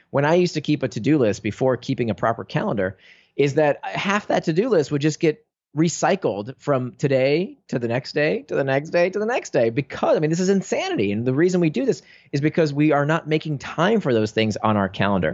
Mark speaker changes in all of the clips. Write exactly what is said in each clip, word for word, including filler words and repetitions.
Speaker 1: when I used to keep a to-do list before keeping a proper calendar, is that half that to-do list would just get recycled from today to the next day, to the next day, to the next day. Because, I mean, this is insanity. And the reason we do this is because we are not making time for those things on our calendar.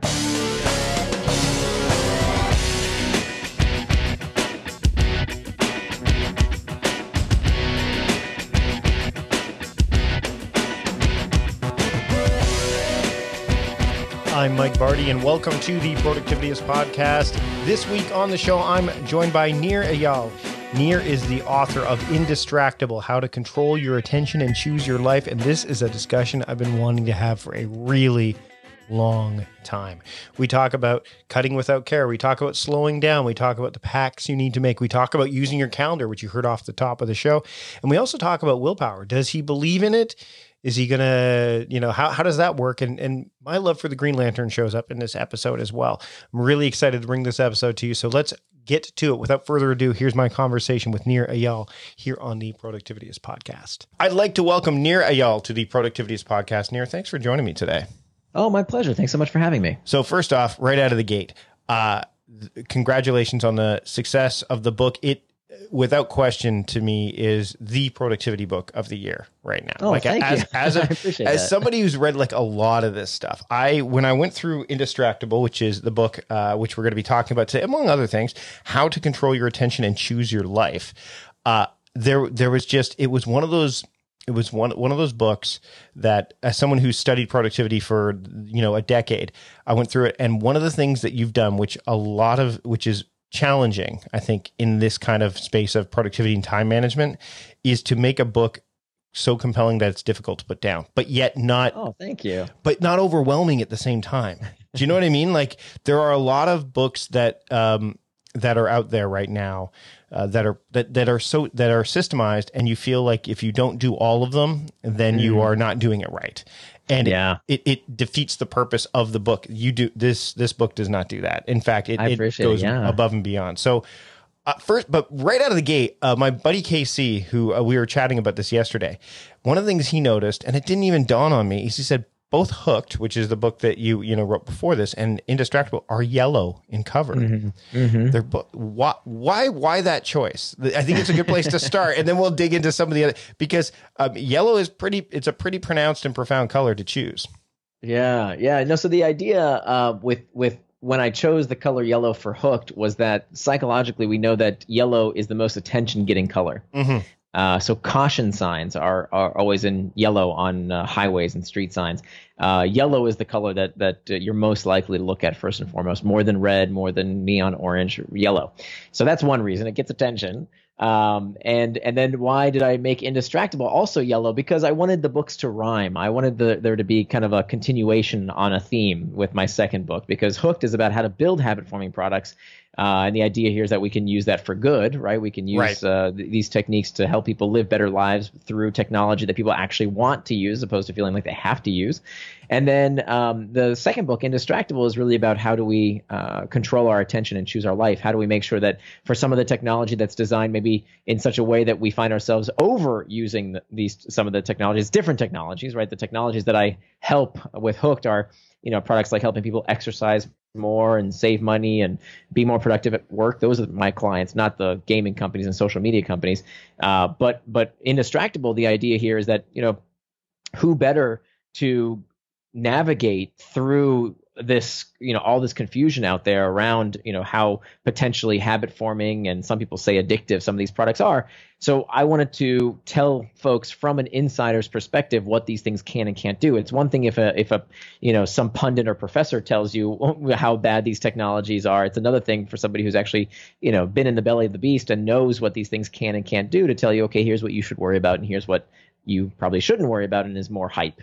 Speaker 2: I'm Mike Vardy, and welcome to the Productivityist Podcast. This week on the show, I'm joined by Nir Eyal. Nir is the author of Indistractable: How to Control Your Attention and Choose Your Life, and this is a discussion I've been wanting to have for a really long time. We talk about cutting without care. We talk about slowing down. We talk about the pacts you need to make. We talk about using your calendar, which you heard off the top of the show. And we also talk about willpower. Does he believe in it? Is he going to, you know, how, how does that work? And and my love for the Green Lantern shows up in this episode as well. I'm really excited to bring this episode to you. So let's get to it. Without further ado, here's my conversation with Nir Eyal here on the Productivityist Podcast. I'd like to welcome Nir Eyal to the Productivityist Podcast. Nir, thanks for joining me today.
Speaker 1: Oh, my pleasure. Thanks so much for having me.
Speaker 2: So first off, right out of the gate, uh, th- congratulations on the success of the book. It, without question, to me, is the productivity book of the year right now.
Speaker 1: Oh,
Speaker 2: like
Speaker 1: thank
Speaker 2: as,
Speaker 1: you.
Speaker 2: As, a,
Speaker 1: I appreciate
Speaker 2: as
Speaker 1: that.
Speaker 2: somebody who's read like a lot of this stuff, I when I went through Indistractable, which is the book uh, which we're going to be talking about today, among other things, how to control your attention and choose your life. Uh, there, there was just it was one of those. It was one one of those books that, as someone who studied productivity for you know a decade, I went through it, and one of the things that you've done, which a lot of which is challenging, I think, in this kind of space of productivity and time management, is to make a book so compelling that it's difficult to put down, but yet not.
Speaker 1: Oh, thank you.
Speaker 2: But not overwhelming at the same time. Do you know what I mean? Like there are a lot of books that um, that are out there right now uh, that are that that are so that are systemized, and you feel like if you don't do all of them, then mm. you are not doing it right. And yeah. it, it, it defeats the purpose of the book. You do this. This book does not do that. In fact, it, it goes
Speaker 1: it, yeah.
Speaker 2: above and beyond. So uh, first, but right out of the gate, uh, my buddy K C, who uh, we were chatting about this yesterday, one of the things he noticed, and it didn't even dawn on me, is he said both Hooked, which is the book that you you know wrote before this, and Indistractable are yellow in cover. Mm-hmm. Mm-hmm. They're bo- why why why that choice? I think it's a good place to start, and then we'll dig into some of the other, because um, yellow is pretty. It's a pretty pronounced and profound color to choose.
Speaker 1: Yeah, yeah. No, so the idea uh, with with when I chose the color yellow for Hooked was that psychologically we know that yellow is the most attention-getting color. Mm-hmm. Uh, so caution signs are, are always in yellow on uh, highways and street signs. Uh, yellow is the color that that uh, you're most likely to look at first and foremost, more than red, more than neon orange, yellow. So that's one reason it gets attention. Um, and and then why did I make Indistractable also yellow? Because I wanted the books to rhyme. I wanted the, there to be kind of a continuation on a theme with my second book, because Hooked is about how to build habit-forming products. Uh, and the idea here is that we can use that for good, right? We can use right. uh, th- these techniques to help people live better lives through technology that people actually want to use, as opposed to feeling like they have to use. And then um, the second book, Indistractable, is really about how do we uh, control our attention and choose our life? How do we make sure that for some of the technology that's designed maybe in such a way that we find ourselves overusing the, these some of the technologies, different technologies, right? The technologies that I help with Hooked are, you know, products like helping people exercise more and save money and be more productive at work. Those are my clients, not the gaming companies and social media companies. Uh, but but Indistractable, the idea here is that, you know, who better to navigate through this, you know, all this confusion out there around, you know, how potentially habit forming and some people say addictive some of these products are. So I wanted to tell folks from an insider's perspective what these things can and can't do. It's one thing if a if a you know some pundit or professor tells you how bad these technologies are. It's another thing for somebody who's actually, you know, been in the belly of the beast and knows what these things can and can't do to tell you, okay, here's what you should worry about and here's what you probably shouldn't worry about, and is more hype.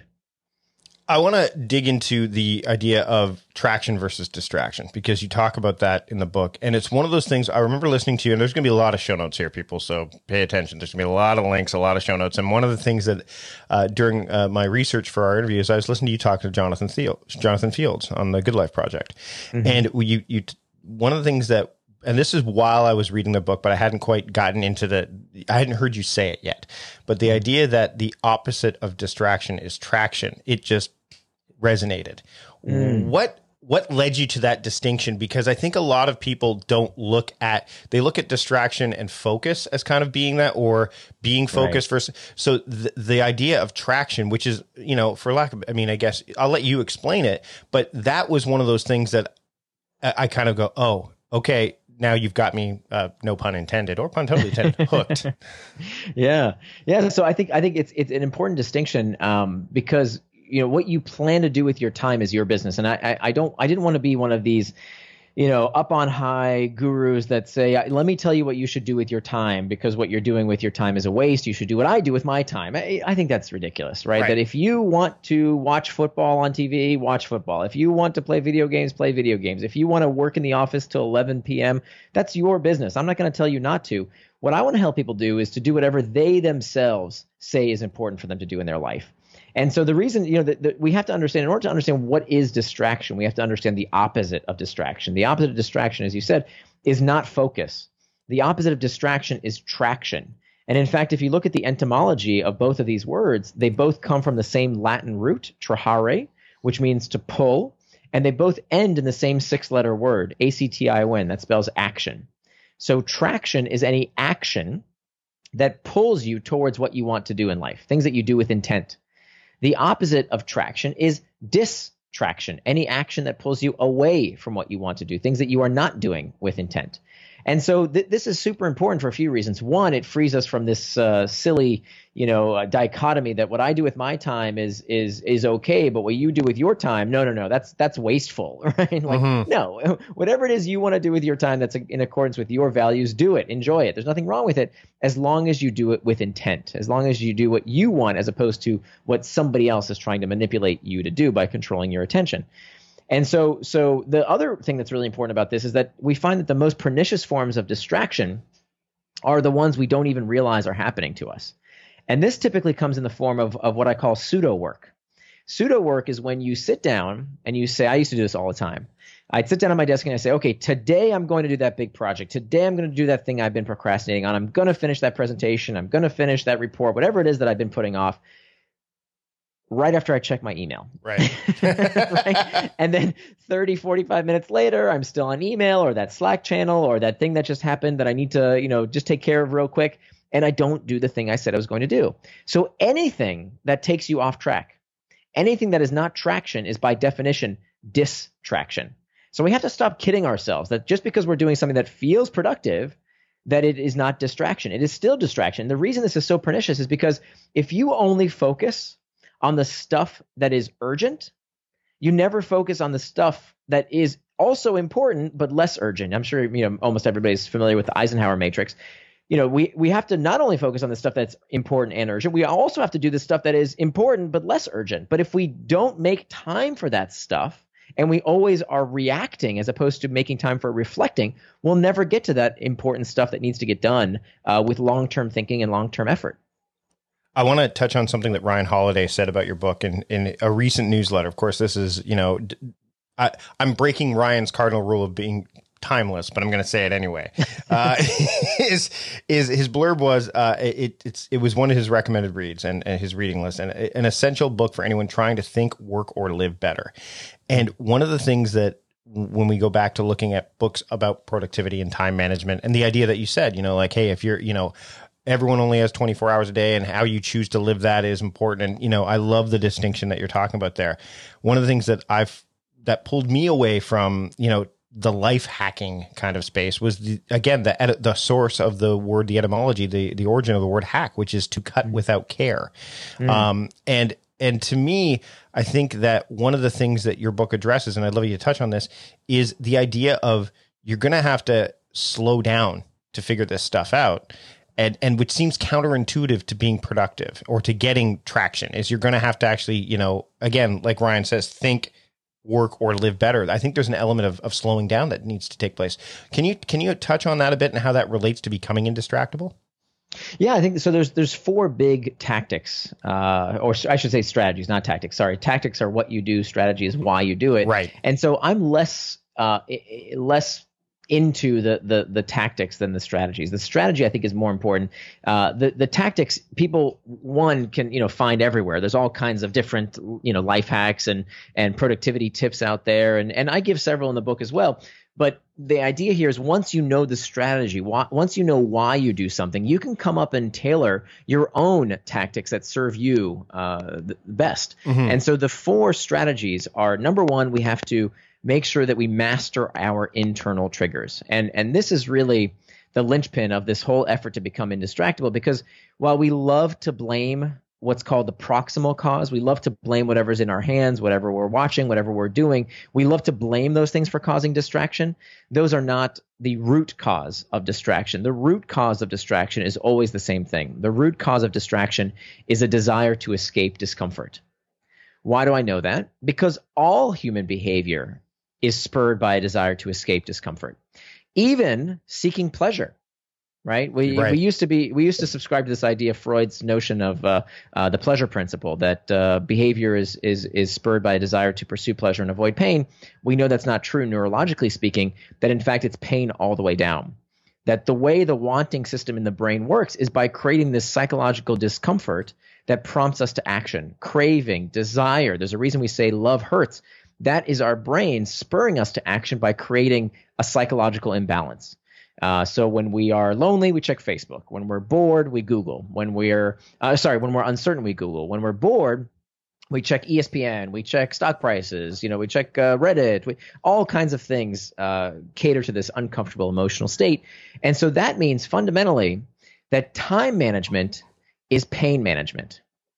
Speaker 2: I want to dig into the idea of traction versus distraction, because you talk about that in the book. And it's one of those things I remember listening to you, and there's going to be a lot of show notes here, people. So pay attention. There's going to be a lot of links, a lot of show notes. And one of the things that uh, during uh, my research for our interviews, I was listening to you talk to Jonathan Thiel, Jonathan Fields on the Good Life Project. Mm-hmm. And you, you, one of the things that, and this is while I was reading the book, but I hadn't quite gotten into the, I hadn't heard you say it yet. But the idea that the opposite of distraction is traction, it just resonated. Mm. What what led you to that distinction? Because I think a lot of people don't look at, they look at distraction and focus as kind of being that, or being focused right. versus. So the, the idea of traction, which is, you know, for lack of, I mean, I guess I'll let you explain it, but that was one of those things that I, I kind of go, oh, okay, now you've got me, uh, no pun intended, or pun totally intended, hooked.
Speaker 1: Yeah. Yeah. So I think, I think it's, it's an important distinction, um, because, you know, what you plan to do with your time is your business. And I, I, I don't, I didn't want to be one of these, you know, up on high gurus that say, let me tell you what you should do with your time, because what you're doing with your time is a waste. You should do what I do with my time. I, I think that's ridiculous, right? right? That if you want to watch football on T V, watch football. If you want to play video games, play video games. If you want to work in the office till eleven p.m., that's your business. I'm not going to tell you not to. What I want to help people do is to do whatever they themselves say is important for them to do in their life. And so the reason, you know, that, that we have to understand, in order to understand what is distraction, we have to understand the opposite of distraction. The opposite of distraction, as you said, is not focus. The opposite of distraction is traction. And in fact, if you look at the etymology of both of these words, they both come from the same Latin root, trahare, which means to pull, and they both end in the same six-letter word, A C T I O N, that spells action. So traction is any action that pulls you towards what you want to do in life, things that you do with intent. The opposite of traction is distraction, any action that pulls you away from what you want to do, things that you are not doing with intent. And so th- this is super important for a few reasons. One, it frees us from this uh, silly, you know, uh, dichotomy that what I do with my time is is is okay, but what you do with your time, no, no, no, that's that's wasteful, right? Like, mm-hmm. no, whatever it is you want to do with your time that's in accordance with your values, do it, enjoy it. There's nothing wrong with it as long as you do it with intent, as long as you do what you want as opposed to what somebody else is trying to manipulate you to do by controlling your attention. And so so the other thing that's really important about this is that we find that the most pernicious forms of distraction are the ones we don't even realize are happening to us. And this typically comes in the form of, of what I call pseudo work. Pseudo work is when you sit down and you say, I used to do this all the time. I'd sit down at my desk and I say, okay, today I'm going to do that big project. Today I'm going to do that thing I've been procrastinating on. I'm going to finish that presentation. I'm going to finish that report, whatever it is that I've been putting off. Right after I check my email.
Speaker 2: Right.
Speaker 1: right. And then thirty, forty-five minutes later, I'm still on email or that Slack channel or that thing that just happened that I need to, you know, just take care of real quick. And I don't do the thing I said I was going to do. So anything that takes you off track, anything that is not traction is by definition distraction. So we have to stop kidding ourselves that just because we're doing something that feels productive, that it is not distraction. It is still distraction. The reason this is so pernicious is because if you only focus on the stuff that is urgent, you never focus on the stuff that is also important but less urgent. I'm sure you know almost everybody's familiar with the Eisenhower matrix. You know, we we have to not only focus on the stuff that's important and urgent, we also have to do the stuff that is important but less urgent. But if we don't make time for that stuff and we always are reacting as opposed to making time for reflecting, we'll never get to that important stuff that needs to get done uh, with long-term thinking and long-term effort.
Speaker 2: I want to touch on something that Ryan Holiday said about your book in, in a recent newsletter. Of course, this is, you know, I, I'm breaking Ryan's cardinal rule of being timeless, but I'm going to say it anyway. Uh, is is his blurb was uh, it it's it was one of his recommended reads and, and his reading list, and an essential book for anyone trying to think, work, or live better. And one of the things that when we go back to looking at books about productivity and time management, and the idea that you said, you know, like, hey, if you're, you know, everyone only has twenty-four hours a day and how you choose to live that is important. And, you know, I love the distinction that you're talking about there. One of the things that I've, that pulled me away from, you know, the life hacking kind of space was the, again, the, the source of the word, the etymology, the, the origin of the word hack, which is to cut without care. Mm. Um, and, and to me, I think that one of the things that your book addresses, and I'd love you to touch on this, is the idea of you're going to have to slow down to figure this stuff out. And, and which seems counterintuitive to being productive or to getting traction is you're going to have to actually, you know, again, like Ryan says, think, work, or live better. I think there's an element of, of slowing down that needs to take place. Can you, can you touch on that a bit and how that relates to becoming indistractable?
Speaker 1: Yeah, I think so. There's, there's four big tactics, uh, or I should say strategies, not tactics. Sorry. Tactics are what you do. Strategy is why you do it.
Speaker 2: Right.
Speaker 1: And so I'm less, uh, less into the, the the tactics than the strategies. The strategy, I think, is more important. Uh, the the tactics, people one can you know find everywhere. There's all kinds of different you know life hacks and and productivity tips out there, and and I give several in the book as well. But the idea here is once you know the strategy, why, once you know why you do something, you can come up and tailor your own tactics that serve you uh, the best. Mm-hmm. And so the four strategies are: number one, we have to make sure that we master our internal triggers. And and this is really the linchpin of this whole effort to become indistractable, because while we love to blame what's called the proximal cause, we love to blame whatever's in our hands, whatever we're watching, whatever we're doing, we love to blame those things for causing distraction. Those are not the root cause of distraction. The root cause of distraction is always the same thing. The root cause of distraction is a desire to escape discomfort. Why do I know that? Because all human behavior is spurred by a desire to escape discomfort, even seeking pleasure. Right? We right. we used to be we used to subscribe to this idea, Freud's notion of uh, uh, the pleasure principle, that uh, behavior is is is spurred by a desire to pursue pleasure and avoid pain. We know that's not true neurologically speaking. That in fact it's pain all the way down. That the way the wanting system in the brain works is by creating this psychological discomfort that prompts us to action, craving, desire. There's a reason we say love hurts. That is our brain spurring us to action by creating a psychological imbalance. Uh, so when we are lonely, we check Facebook. When we're bored, we Google. When we're uh, sorry, when we're uncertain, we Google. When we're bored, we check E S P N. We check stock prices. You know, we check uh, Reddit. We, all kinds of things uh, cater to this uncomfortable emotional state. And so that means fundamentally that time management is pain management.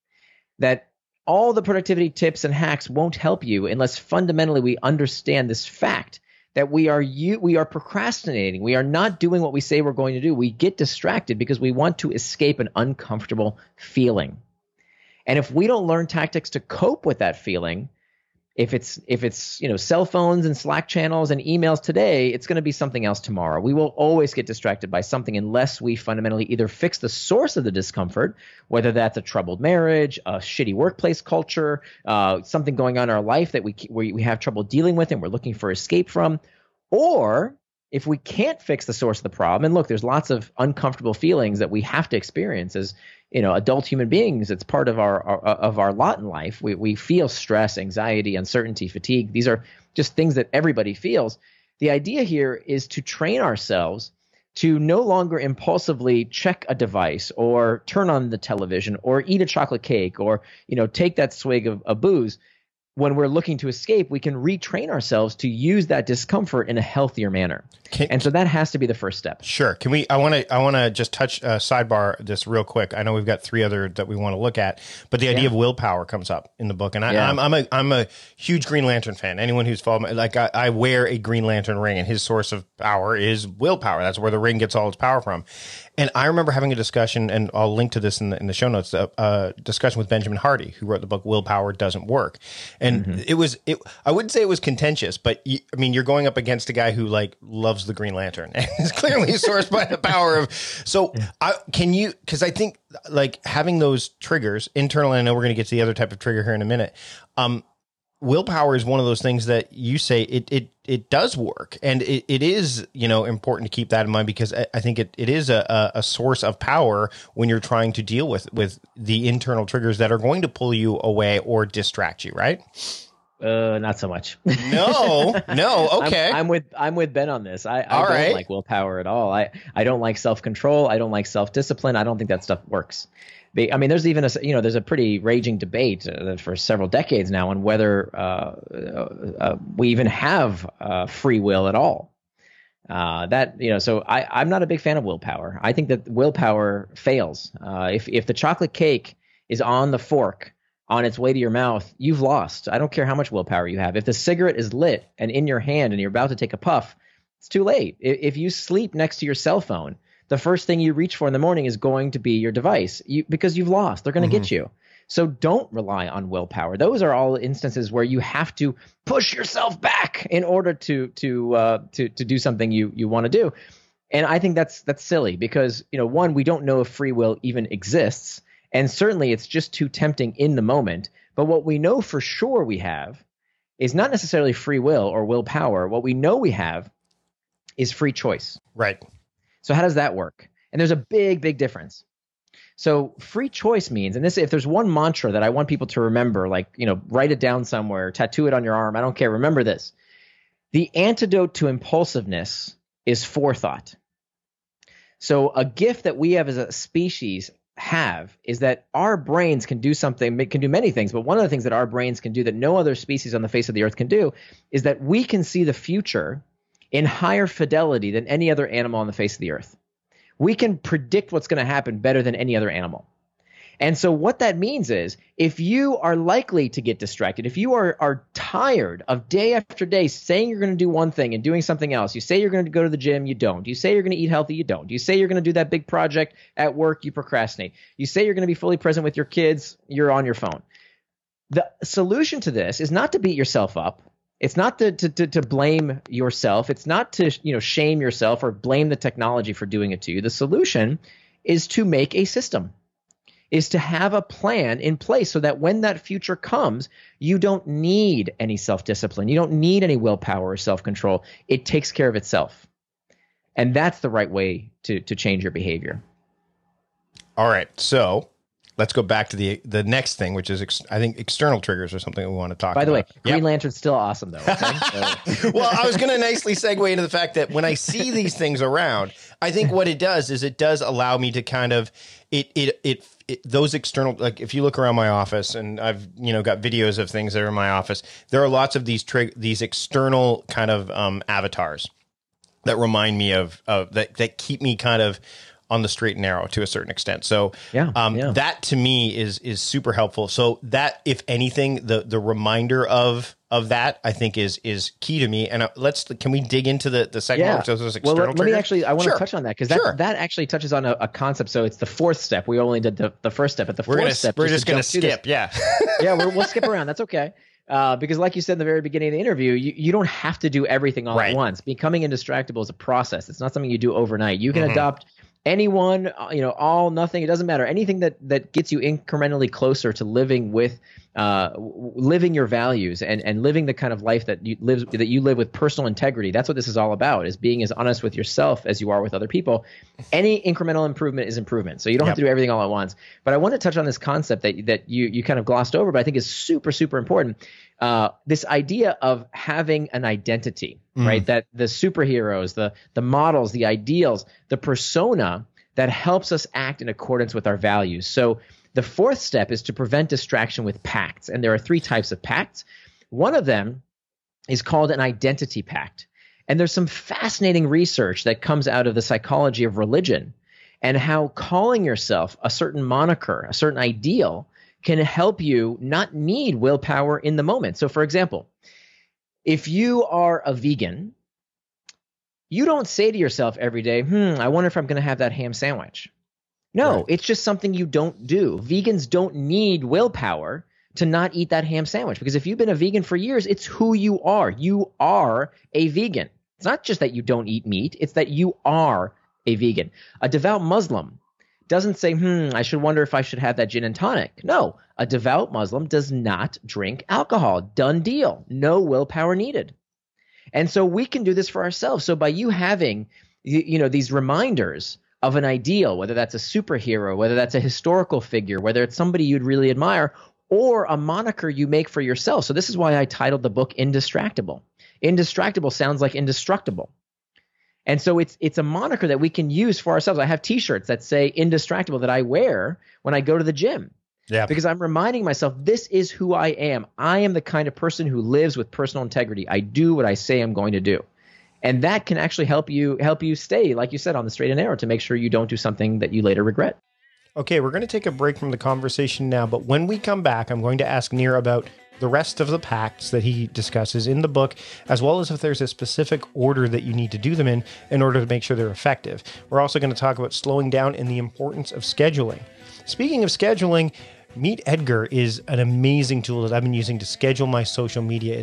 Speaker 1: That all the productivity tips and hacks won't help you unless fundamentally we understand this fact that we are you we are procrastinating. We are not doing what we say we're going to do. We get distracted because we want to escape an uncomfortable feeling. And if we don't learn tactics to cope with that feeling, if it's if it's you know cell phones and Slack channels and emails today, it's going to be something else tomorrow. We will always get distracted by something unless we fundamentally either fix the source of the discomfort, whether that's a troubled marriage, a shitty workplace culture, uh, something going on in our life that we we we have trouble dealing with and we're looking for escape from, or if we can't fix the source of the problem. And look, there's lots of uncomfortable feelings that we have to experience as you know, adult human beings. It's part of our, our of our lot in life. We we feel stress, anxiety, uncertainty, fatigue. These are just things that everybody feels. The idea here is to train ourselves to no longer impulsively check a device or turn on the television or eat a chocolate cake or you know take that swig of, of booze. When we're looking to escape, we can retrain ourselves to use that discomfort in a healthier manner. Can, and so that has to be the first step.
Speaker 2: Sure. Can we, I want to, I want to just touch uh, sidebar this real quick. I know we've got three other that we want to look at, but the idea yeah. of willpower comes up in the book. And I, yeah. I'm, I'm a, I'm a huge Green Lantern fan. Anyone who's followed me, like I, I wear a Green Lantern ring and his source of power is willpower. That's where the ring gets all its power from. And I remember having a discussion, and I'll link to this in the, in the show notes, a, a discussion with Benjamin Hardy, who wrote the book Willpower Doesn't Work. And mm-hmm. it was, it, I wouldn't say it was contentious, but you, I mean, you're going up against a guy who like loves the Green Lantern and is clearly sourced by the power of, so I, can you, cause I think like having those triggers internal, and I know we're going to get to the other type of trigger here in a minute. Um, willpower is one of those things that you say it, it, it does work. And it, it is, you know, important to keep that in mind, because I, I think it, it is a, a source of power when you're trying to deal with, with the internal triggers that are going to pull you away or distract you, right?
Speaker 1: Uh, not so much.
Speaker 2: No, no. Okay.
Speaker 1: I'm, I'm with, I'm with Ben on this. I, I
Speaker 2: all
Speaker 1: don't
Speaker 2: right.
Speaker 1: like willpower at all. I, I don't like self-control. I don't like self-discipline. I don't think that stuff works. They, I mean, there's even a, you know, there's a pretty raging debate uh, for several decades now on whether uh, uh, uh, we even have uh, free will at all. Uh, that, you know, so I, I'm not a big fan of willpower. I think that willpower fails. Uh, if, if the chocolate cake is on the fork on its way to your mouth, you've lost. I don't care how much willpower you have. If the cigarette is lit and in your hand and you're about to take a puff, it's too late. If you sleep next to your cell phone, the first thing you reach for in the morning is going to be your device, you, because you've lost. They're going to mm-hmm. get you. So don't rely on willpower. Those are all instances where you have to push yourself back in order to to uh, to to do something you you want to do. And I think that's that's silly, because you know, one, we don't know if free will even exists, and certainly it's just too tempting in the moment. But what we know for sure we have is not necessarily free will or willpower. What we know we have is free choice.
Speaker 2: Right.
Speaker 1: So how does that work? And there's a big, big difference. So free choice means, and this, if there's one mantra that I want people to remember, like, you know, write it down somewhere, tattoo it on your arm, I don't care. Remember this. The antidote to impulsiveness is forethought. So a gift that we have as a species have is that our brains can do something, can do many things, but one of the things that our brains can do that no other species on the face of the earth can do is that we can see the future in higher fidelity than any other animal on the face of the earth. We can predict what's going to happen better than any other animal. And so what that means is if you are likely to get distracted, if you are, are tired of day after day saying you're going to do one thing and doing something else, you say you're going to go to the gym, you don't. You say you're going to eat healthy, you don't. You say you're going to do that big project at work, you procrastinate. You say you're going to be fully present with your kids, you're on your phone. The solution to this is not to beat yourself up. It's not to, to, to, to blame yourself. It's not to, you know, shame yourself or blame the technology for doing it to you. The solution is to make a system, is to have a plan in place so that when that future comes, you don't need any self-discipline. You don't need any willpower or self-control. It takes care of itself. And that's the right way to, to change your behavior.
Speaker 2: All right. So let's go back to the the next thing, which is, ex- I think, external triggers or something we want to talk
Speaker 1: By
Speaker 2: about.
Speaker 1: the way, Green
Speaker 2: Yep.
Speaker 1: Lantern's still awesome, though. Okay? So.
Speaker 2: Well, I was going to nicely segue into the fact that when I see these things around, I think what it does is it does allow me to kind of, it, it, it, it those external, like if you look around my office, and I've, you know, got videos of things that are in my office, there are lots of these trig- these external kind of um, avatars that remind me of, of that, that keep me kind of on the straight and narrow to a certain extent. So
Speaker 1: yeah,
Speaker 2: um,
Speaker 1: yeah.
Speaker 2: that to me is is super helpful. So that, if anything, the the reminder of of that, I think is is key to me. And uh, let's can we dig into the the second
Speaker 1: yeah.
Speaker 2: one, which is those external
Speaker 1: well, let, let me
Speaker 2: triggers?
Speaker 1: actually, I want
Speaker 2: Sure.
Speaker 1: to touch on that because that,
Speaker 2: Sure.
Speaker 1: that actually touches on a, a concept. So it's the fourth step. We only did the, the first step, but the
Speaker 2: We're
Speaker 1: fourth
Speaker 2: gonna
Speaker 1: step.
Speaker 2: we're
Speaker 1: just
Speaker 2: just
Speaker 1: to
Speaker 2: gonna
Speaker 1: jump through this-
Speaker 2: skip. Yeah.
Speaker 1: yeah, we're, we'll skip around. That's okay. Uh, because like you said in the very beginning of the interview, you, you don't have to do everything all
Speaker 2: Right.
Speaker 1: at once. Becoming indistractable is a process. It's not something you do overnight. You can
Speaker 2: Mhm.
Speaker 1: adopt anyone, uh, you know, all, nothing. It doesn't matter. Anything that, that gets you incrementally closer to living with, uh, w- living your values and, and living the kind of life that you live, that you live with personal integrity. That's what this is all about, is being as honest with yourself as you are with other people. Any incremental improvement is improvement. So you don't
Speaker 2: Yep.
Speaker 1: have to do everything all at once. But I want to touch on this concept that, that you, you kind of glossed over, but I think is super, super important. Uh, this idea of having an identity,
Speaker 2: Mm.
Speaker 1: right? That the superheroes, the the models, the ideals, the persona that helps us act in accordance with our values. So the fourth step is to prevent distraction with pacts. And there are three types of pacts. One of them is called an identity pact. And there's some fascinating research that comes out of the psychology of religion and how calling yourself a certain moniker, a certain ideal, can help you not need willpower in the moment. So for example, if you are a vegan, you don't say to yourself every day, hmm, I wonder if I'm going to have that ham sandwich. No,
Speaker 2: Right.
Speaker 1: it's just something you don't do. Vegans don't need willpower to not eat that ham sandwich, because if you've been a vegan for years, it's who you are. You are a vegan. It's not just that you don't eat meat. It's that you are a vegan. A devout Muslim doesn't say, hmm, I should wonder if I should have that gin and tonic. No, a devout Muslim does not drink alcohol. Done deal. No willpower needed. And so we can do this for ourselves. So by you having, you, you know, these reminders of an ideal, whether that's a superhero, whether that's a historical figure, whether it's somebody you'd really admire, or a moniker you make for yourself. So this is why I titled the book Indistractable. Indistractable sounds like indestructible. And so it's it's a moniker that we can use for ourselves. I have T-shirts that say Indistractable that I wear when I go to the gym.
Speaker 2: Yeah.
Speaker 1: Because I'm reminding myself, this is who I am. I am the kind of person who lives with personal integrity. I do what I say I'm going to do. And that can actually help you help you stay, like you said, on the straight and narrow to make sure you don't do something that you later regret.
Speaker 2: Okay, we're going to take a break from the conversation now, but when we come back, I'm going to ask Nir about the rest of the pacts that he discusses in the book, as well as if there's a specific order that you need to do them in in order to make sure they're effective. We're also going to talk about slowing down and the importance of scheduling. Speaking of scheduling, Meet Edgar is an amazing tool that I've been using to schedule my social media. It's got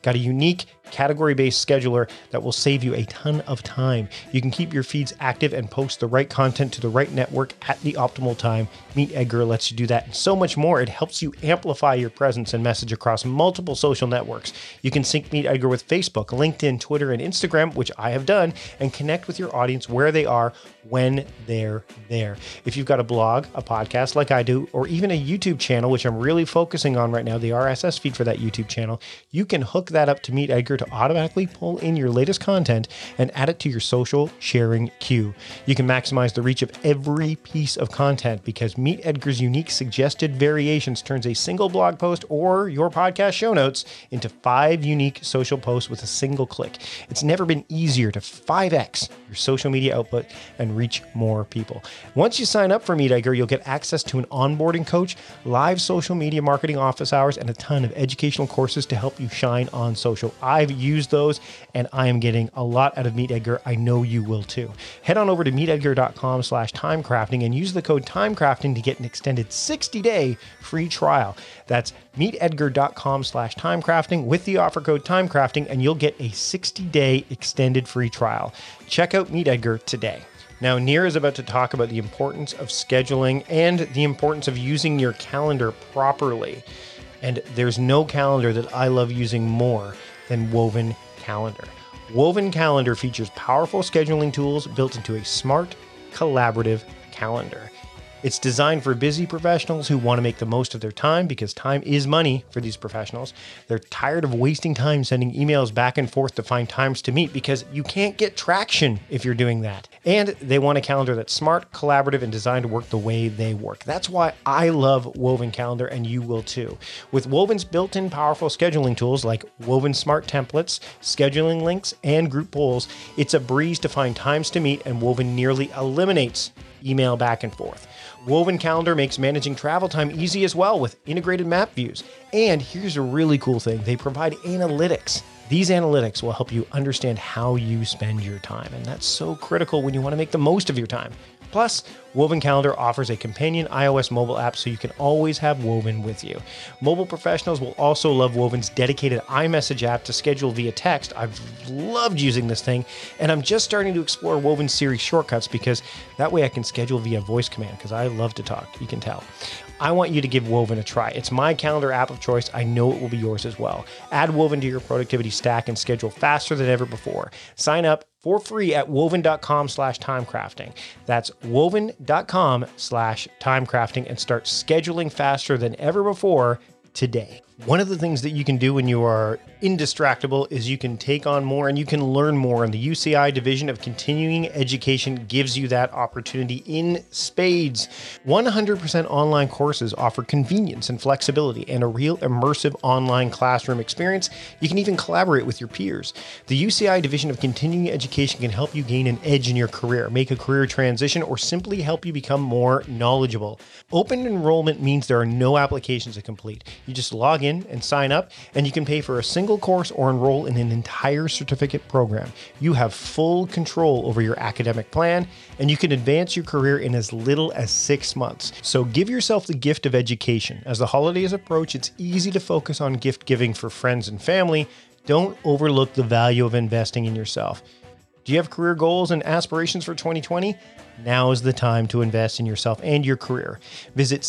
Speaker 2: got a unique category-based scheduler that will save you a ton of time. You can keep your feeds active and post the right content to the right network at the optimal time. Meet Edgar lets you do that and so much more. It helps you amplify your presence and message across multiple social networks. You can sync Meet Edgar with Facebook, LinkedIn, Twitter, and Instagram, which I have done, and connect with your audience where they are when they're there. If you've got a blog, a podcast like I do, or even a YouTube channel, which I'm really focusing on right now, the R S S feed for that YouTube channel, you can hook that up to Meet Edgar to automatically pull in your latest content and add it to your social sharing queue. You can maximize the reach of every piece of content because Meet Edgar's unique suggested variations turns a single blog post or your podcast show notes into five unique social posts with a single click. It's never been easier to five X your social media output and reach more people. Once you sign up for Meet Edgar, you'll get access to an onboarding coach, live social media marketing office hours, and a ton of educational courses to help you shine on social. I've used those and I am getting a lot out of Meet Edgar. I know you will too. Head on over to meetedgar.com slash timecrafting and use the code timecrafting to get an extended sixty day free trial. That's meetedgar.com slash timecrafting with the offer code timecrafting and you'll get a sixty day extended free trial. Check out Meet Edgar today. Now, Nir is about to talk about the importance of scheduling and the importance of using your calendar properly. And there's no calendar that I love using more than Woven Calendar. Woven Calendar features powerful scheduling tools built into a smart, collaborative calendar. It's designed for busy professionals who want to make the most of their time because time is money for these professionals. They're tired of wasting time sending emails back and forth to find times to meet because you can't get traction if you're doing that. And they want a calendar that's smart, collaborative, and designed to work the way they work. That's why I love Woven Calendar, and you will too. With Woven's built-in powerful scheduling tools like Woven Smart Templates, scheduling links, and group polls, it's a breeze to find times to meet, and Woven nearly eliminates email back and forth. Woven Calendar makes managing travel time easy as well with integrated map views. And here's a really cool thing. They provide analytics. These analytics will help you understand how you spend your time. And that's so critical when you want to make the most of your time. Plus, Woven Calendar offers a companion iOS mobile app so you can always have Woven with you. Mobile professionals will also love Woven's dedicated iMessage app to schedule via text. I've loved using this thing, and I'm just starting to explore Woven Siri shortcuts because that way I can schedule via voice command because I love to talk, you can tell. I want you to give Woven a try. It's my calendar app of choice. I know it will be yours as well. Add Woven to your productivity stack and schedule faster than ever before. Sign up for free at woven.com slash timecrafting. That's woven.com slash timecrafting and start scheduling faster than ever before today. One of the things that you can do when you are indistractable is you can take on more and you can learn more. And the U C I Division of Continuing Education gives you that opportunity in spades. one hundred percent online courses offer convenience and flexibility and a real immersive online classroom experience. You can even collaborate with your peers. The U C I Division of Continuing Education can help you gain an edge in your career, make a career transition, or simply help you become more knowledgeable. Open enrollment means there are no applications to complete. You just log in and sign up, and you can pay for a single course or enroll in an entire certificate program. You have full control over your academic plan, and you can advance your career in as little as six months. So give yourself the gift of education. As the holidays approach, it's easy to focus on gift giving for friends and family. Don't overlook the value of investing in yourself. Do you have career goals and aspirations for twenty twenty? Now is the time to invest in yourself and your career. Visit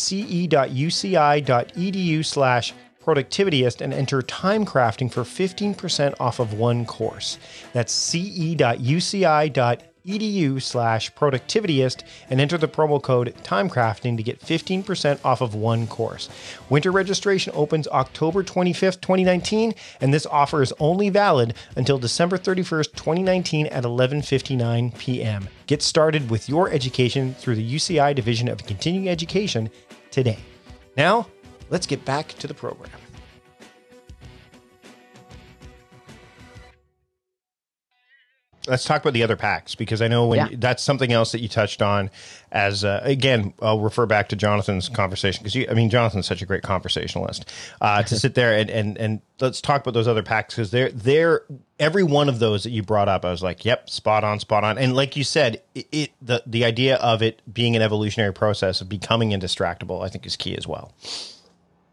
Speaker 2: ce.uci.edu slash productivityist and enter timecrafting for fifteen percent off of one course. That's ce.uci.edu slash productivityist and enter the promo code timecrafting to get fifteen percent off of one course. Winter registration opens October twenty-fifth, twenty nineteen, and this offer is only valid until December thirty-first, twenty nineteen at eleven fifty-nine p.m. Get started with your education through the U C I Division of Continuing Education today. Now, let's get back to the program. Let's talk about the other packs, because I know when
Speaker 1: Yeah.
Speaker 2: you, that's something else that you touched on as, uh, again, I'll refer back to Jonathan's conversation because, I mean, Jonathan's such a great conversationalist uh, to sit there and, and, and let's talk about those other packs because they're, they're, every one of those that you brought up, I was like, yep, spot on, spot on. And like you said, it, it the, the idea of it being an evolutionary process of becoming indistractable, I think is key as well.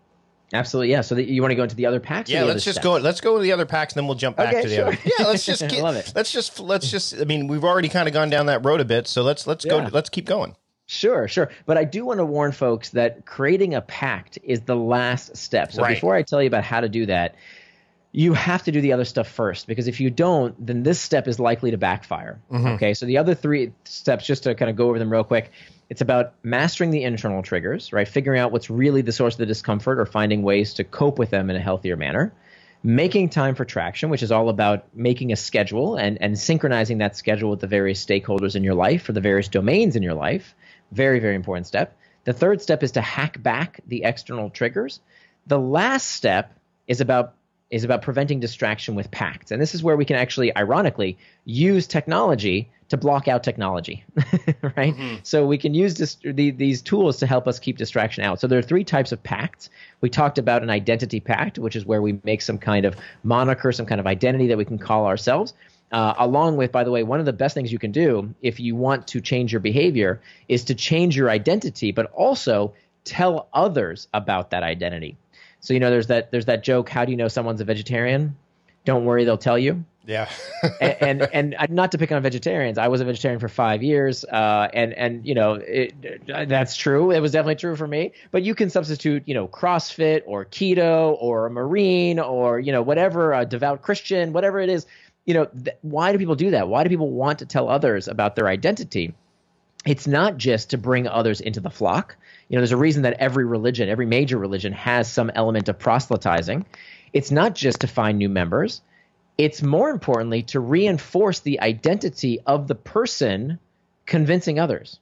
Speaker 1: Absolutely, yeah. So the, you want to go into the other packs?
Speaker 2: Yeah, let's just steps? go. Let's go to the other packs, and then we'll jump back
Speaker 1: okay,
Speaker 2: to the
Speaker 1: sure.
Speaker 2: other. Yeah, let's just get,
Speaker 1: I love it.
Speaker 2: Let's just let's just. I mean, we've already kind of gone down that road a bit, so let's let's yeah. go. Let's keep going.
Speaker 1: Sure, sure. But I do want to warn folks that creating a pact is the last step. So
Speaker 2: right.
Speaker 1: before I tell you about how to do that, you have to do the other stuff first, because if you don't, then this step is likely to backfire. Mm-hmm. Okay, so the other three steps, just to kind of go over them real quick, it's about mastering the internal triggers, right? Figuring out what's really the source of the discomfort or finding ways to cope with them in a healthier manner. Making time for traction, which is all about making a schedule and, and synchronizing that schedule with the various stakeholders in your life or the various domains in your life. Very, very important step. The third step is to hack back the external triggers. The last step is about is about preventing distraction with pacts. And this is where we can actually, ironically, use technology to block out technology, right? Mm-hmm. So we can use this, the, these tools to help us keep distraction out. So there are three types of pacts. We talked about an identity pact, which is where we make some kind of moniker, some kind of identity that we can call ourselves. Uh, along with, by the way, one of the best things you can do if you want to change your behavior is to change your identity, but also tell others about that identity. So, you know, there's that there's that joke, how do you know someone's a vegetarian? Don't worry, they'll tell you.
Speaker 2: Yeah.
Speaker 1: and, and and not to pick on vegetarians. I was a vegetarian for five years. Uh, and, and you know, it, that's true. It was definitely true for me. But you can substitute, you know, CrossFit or keto or a Marine or, you know, whatever, a devout Christian, whatever it is. You know, th- why do people do that? Why do people want to tell others about their identity? It's not just to bring others into the flock. You know, there's a reason that every religion, every major religion has some element of proselytizing. It's not just to find new members. It's more importantly to reinforce the identity of the person convincing others.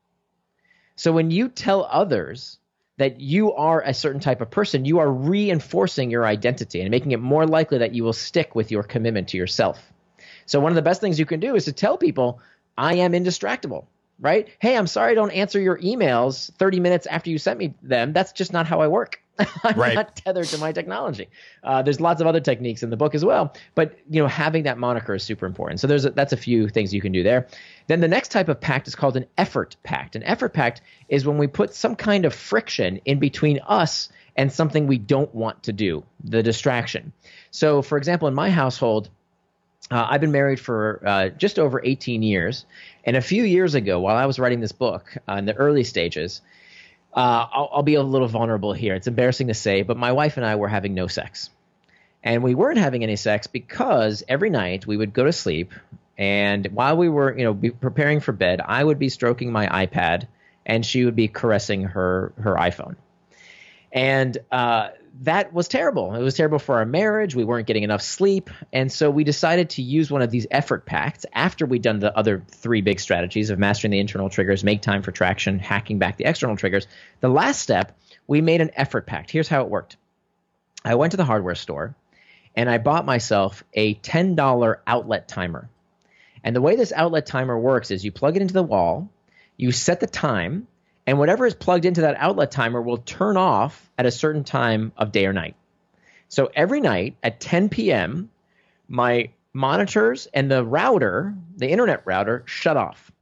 Speaker 1: So when you tell others that you are a certain type of person, you are reinforcing your identity and making it more likely that you will stick with your commitment to yourself. So one of the best things you can do is to tell people, I am indistractable. Right? Hey, I'm sorry I don't answer your emails thirty minutes after you sent me them. That's just not how I work. I'm right. not tethered to my technology. Uh, there's lots of other techniques in the book as well. But, you know, having that moniker is super important. So there's a, that's a few things you can do there. Then the next type of pact is called an effort pact. An effort pact is when we put some kind of friction in between us and something we don't want to do, the distraction. So, for example, in my household, Uh, I've been married for uh, just over eighteen years. And a few years ago, while I was writing this book uh, in the early stages, uh, I'll, I'll be a little vulnerable here. It's embarrassing to say, but my wife and I were having no sex. And we weren't having any sex because every night we would go to sleep. And while we were, you know, be preparing for bed, I would be stroking my iPad and she would be caressing her, her iPhone. And uh, that was terrible. It was terrible for our marriage. We weren't getting enough sleep. And so we decided to use one of these effort pacts after we'd done the other three big strategies of mastering the internal triggers, make time for traction, hacking back the external triggers. The last step, we made an effort pact. Here's how it worked. I went to the hardware store and I bought myself a ten dollar outlet timer. And the way this outlet timer works is you plug it into the wall, you set the time, and whatever is plugged into that outlet timer will turn off at a certain time of day or night. So every night at ten p.m., my monitors and the router, the internet router, shut off.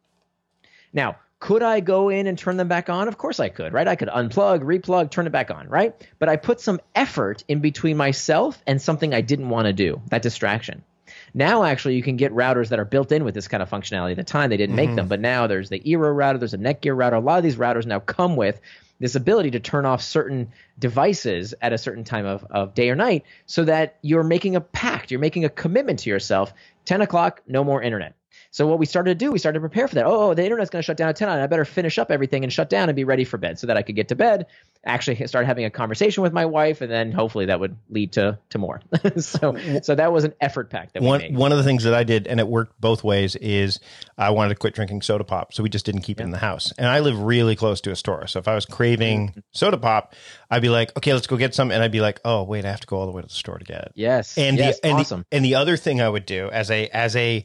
Speaker 1: Now, could I go in and turn them back on? Of course I could, right? I could unplug, replug, turn it back on, right? But I put some effort in between myself and something I didn't want to do, that distraction. Now, actually, you can get routers that are built in with this kind of functionality. At the time, they didn't mm-hmm. make them, but now there's the Eero router, there's a Netgear router. A lot of these routers now come with this ability to turn off certain devices at a certain time of, of day or night so that you're making a pact, you're making a commitment to yourself. ten o'clock, no more internet. So what we started to do, we started to prepare for that. Oh, the internet's going to shut down at ten, and I better finish up everything and shut down and be ready for bed so that I could get to bed, actually start having a conversation with my wife, and then hopefully that would lead to to more. so so that was an effort pact that we
Speaker 2: one,
Speaker 1: made.
Speaker 2: One of the things that I did, and it worked both ways, is I wanted to quit drinking soda pop, so we just didn't keep yeah. it in the house. And I live really close to a store, so if I was craving mm-hmm. soda pop, I'd be like, okay, let's go get some, and I'd be like, oh, wait, I have to go all the way to the store to get it.
Speaker 1: Yes,
Speaker 2: and
Speaker 1: yes,
Speaker 2: the, and
Speaker 1: awesome.
Speaker 2: The, and the other thing I would do as a as a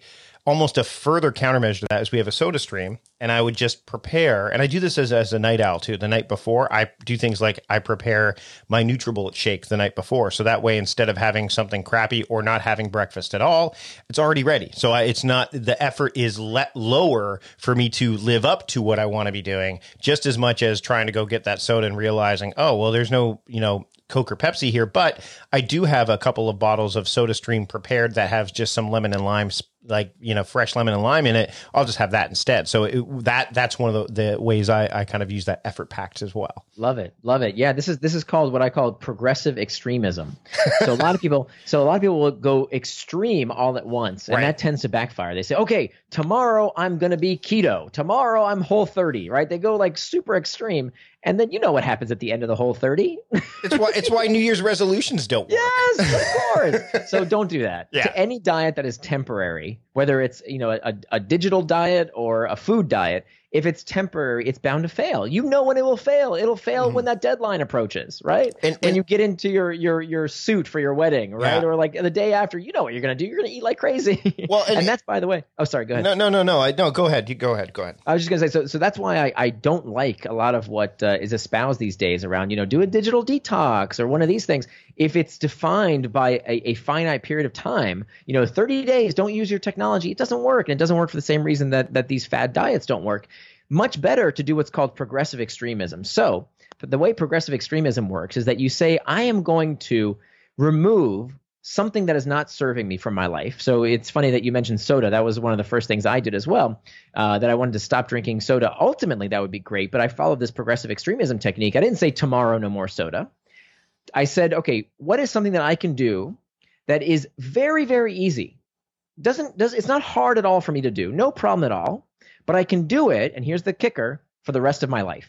Speaker 2: almost a further countermeasure to that is we have a soda stream, and I would just prepare, and I do this as, as a night owl too. The night before, I do things like I prepare my NutriBullet shake the night before. So that way, instead of having something crappy or not having breakfast at all, it's already ready. So I, it's not, the effort is let lower for me to live up to what I want to be doing, just as much as trying to go get that soda and realizing, oh, well, there's no, you know, Coke or Pepsi here, but I do have a couple of bottles of SodaStream prepared that have just some lemon and lime, like, you know, fresh lemon and lime in it. I'll just have that instead. So it, that that's one of the, the ways I, I kind of use that effort packed as well.
Speaker 1: Love it. Love it. Yeah, this is this is called what I call progressive extremism. So a lot of people so a lot of people will go extreme all at once, and right. that tends to backfire. They say, okay, tomorrow I'm going to be keto. Tomorrow I'm Whole thirty, right? They go like super extreme. And then you know what happens at the end of the Whole thirty.
Speaker 2: It's why it's why New Year's resolutions don't work.
Speaker 1: Yes, of course. So don't do that.
Speaker 2: Yeah.
Speaker 1: To any diet that is temporary, whether it's, you know, a, a digital diet or a food diet, if it's temporary, it's bound to fail. You know when it will fail. It'll fail mm-hmm. when that deadline approaches, right? And, when and, you get into your your your suit for your wedding, right? Yeah. Or like the day after, you know what you're going to do. You're going to eat like crazy. Well, and, and that's, by the way, oh, sorry, go ahead.
Speaker 2: No, no, no, no. I, no, go ahead. You go ahead. Go ahead.
Speaker 1: I was just going to say, so so that's why I, I don't like a lot of what uh, is espoused these days around, you know, do a digital detox or one of these things. If it's defined by a, a finite period of time, you know, thirty days, don't use your technology. It doesn't work. And it doesn't work for the same reason that that these fad diets don't work. Much better to do what's called progressive extremism. So the way progressive extremism works is that you say, I am going to remove something that is not serving me from my life. So it's funny that you mentioned soda. That was one of the first things I did as well, uh, that I wanted to stop drinking soda. Ultimately, that would be great, but I followed this progressive extremism technique. I didn't say tomorrow, no more soda. I said, okay, what is something that I can do that is very, very easy? Doesn't does It's not hard at all for me to do. No problem at all. But I can do it, and here's the kicker, for the rest of my life.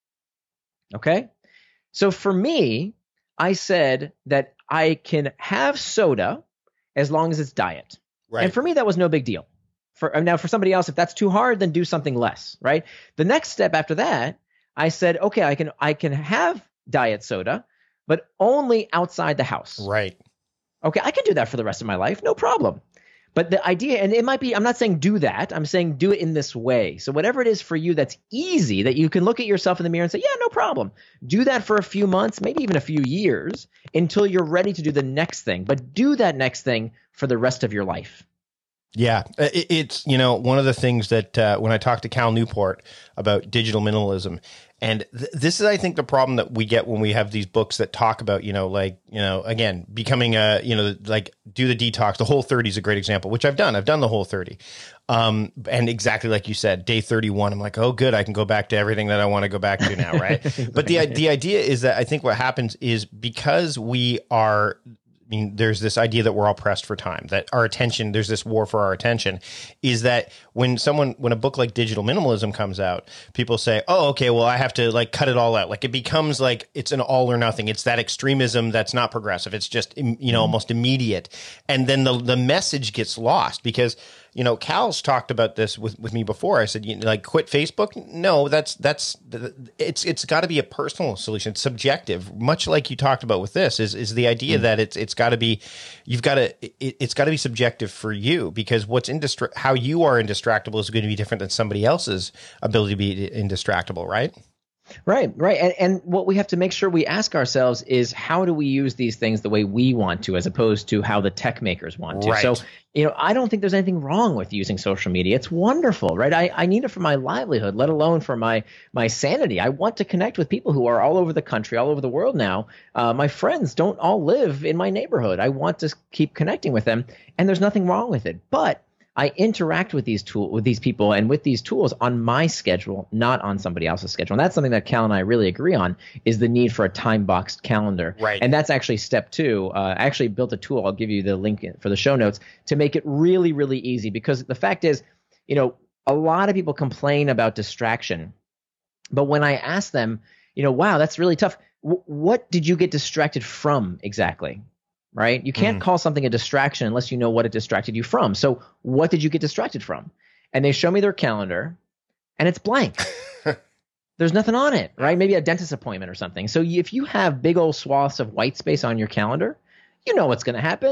Speaker 1: Okay? So for me, I said that I can have soda as long as it's diet.
Speaker 2: Right.
Speaker 1: And for me, that was no big deal. For now, for somebody else, if that's too hard, then do something less, right? The next step after that, I said, okay, I can I can have diet soda, but only outside the house.
Speaker 2: Right.
Speaker 1: Okay, I can do that for the rest of my life, no problem. But the idea, and it might be, I'm not saying do that. I'm saying do it in this way. So whatever it is for you that's easy, that you can look at yourself in the mirror and say, yeah, no problem. Do that for a few months, maybe even a few years, until you're ready to do the next thing. But do that next thing for the rest of your life.
Speaker 2: Yeah, it, it's, you know, one of the things that uh, when I talked to Cal Newport about digital minimalism, and th- this is, I think, the problem that we get when we have these books that talk about, you know, like, you know, again, becoming a, you know, like do the detox. The Whole thirty is a great example, which I've done. I've done the Whole thirty. Um, and exactly like you said, day thirty-one, I'm like, oh, good. I can go back to everything that I want to go back to now. Right. But the, the idea is that I think what happens is because we are, I mean, there's this idea that we're all pressed for time, that our attention, there's this war for our attention, is that when someone, when a book like Digital Minimalism comes out, people say, oh, okay, well, I have to like cut it all out. Like it becomes like it's an all or nothing. It's that extremism that's not progressive. It's just, you know, almost immediate. And then the, the message gets lost because, you know, Cal's talked about this with, with me before. I said, you know, like, quit Facebook. No, that's that's it's it's got to be a personal solution. It's subjective, much like you talked about with this. Is is the idea mm. that it's it's got to be, you've got to it, it's got to be subjective for you, because what's indistra- how you are indistractable is going to be different than somebody else's ability to be indistractable, right?
Speaker 1: Right, right. And, and what we have to make sure we ask ourselves is, how do we use these things the way we want to, as opposed to how the tech makers want to?
Speaker 2: Right.
Speaker 1: So, you know, I don't think there's anything wrong with using social media. It's wonderful, right? I, I need it for my livelihood, let alone for my my sanity. I want to connect with people who are all over the country, all over the world now. Uh, my friends don't all live in my neighborhood. I want to keep connecting with them, and there's nothing wrong with it. But I interact with these tool with these people and with these tools on my schedule, not on somebody else's schedule. And that's something that Cal and I really agree on, is the need for a time boxed calendar.
Speaker 2: Right.
Speaker 1: And that's actually step two. Uh, I actually built a tool. I'll give you the link for the show notes to make it really, really easy, because the fact is, you know, a lot of people complain about distraction, but when I ask them, you know, wow, that's really tough. W- what did you get distracted from exactly? Right? You can't mm. call something a distraction unless you know what it distracted you from. So what did you get distracted from? And they show me their calendar, and it's blank. There's nothing on it, right? Maybe a dentist appointment or something. So if you have big old swaths of white space on your calendar, you know what's going to happen.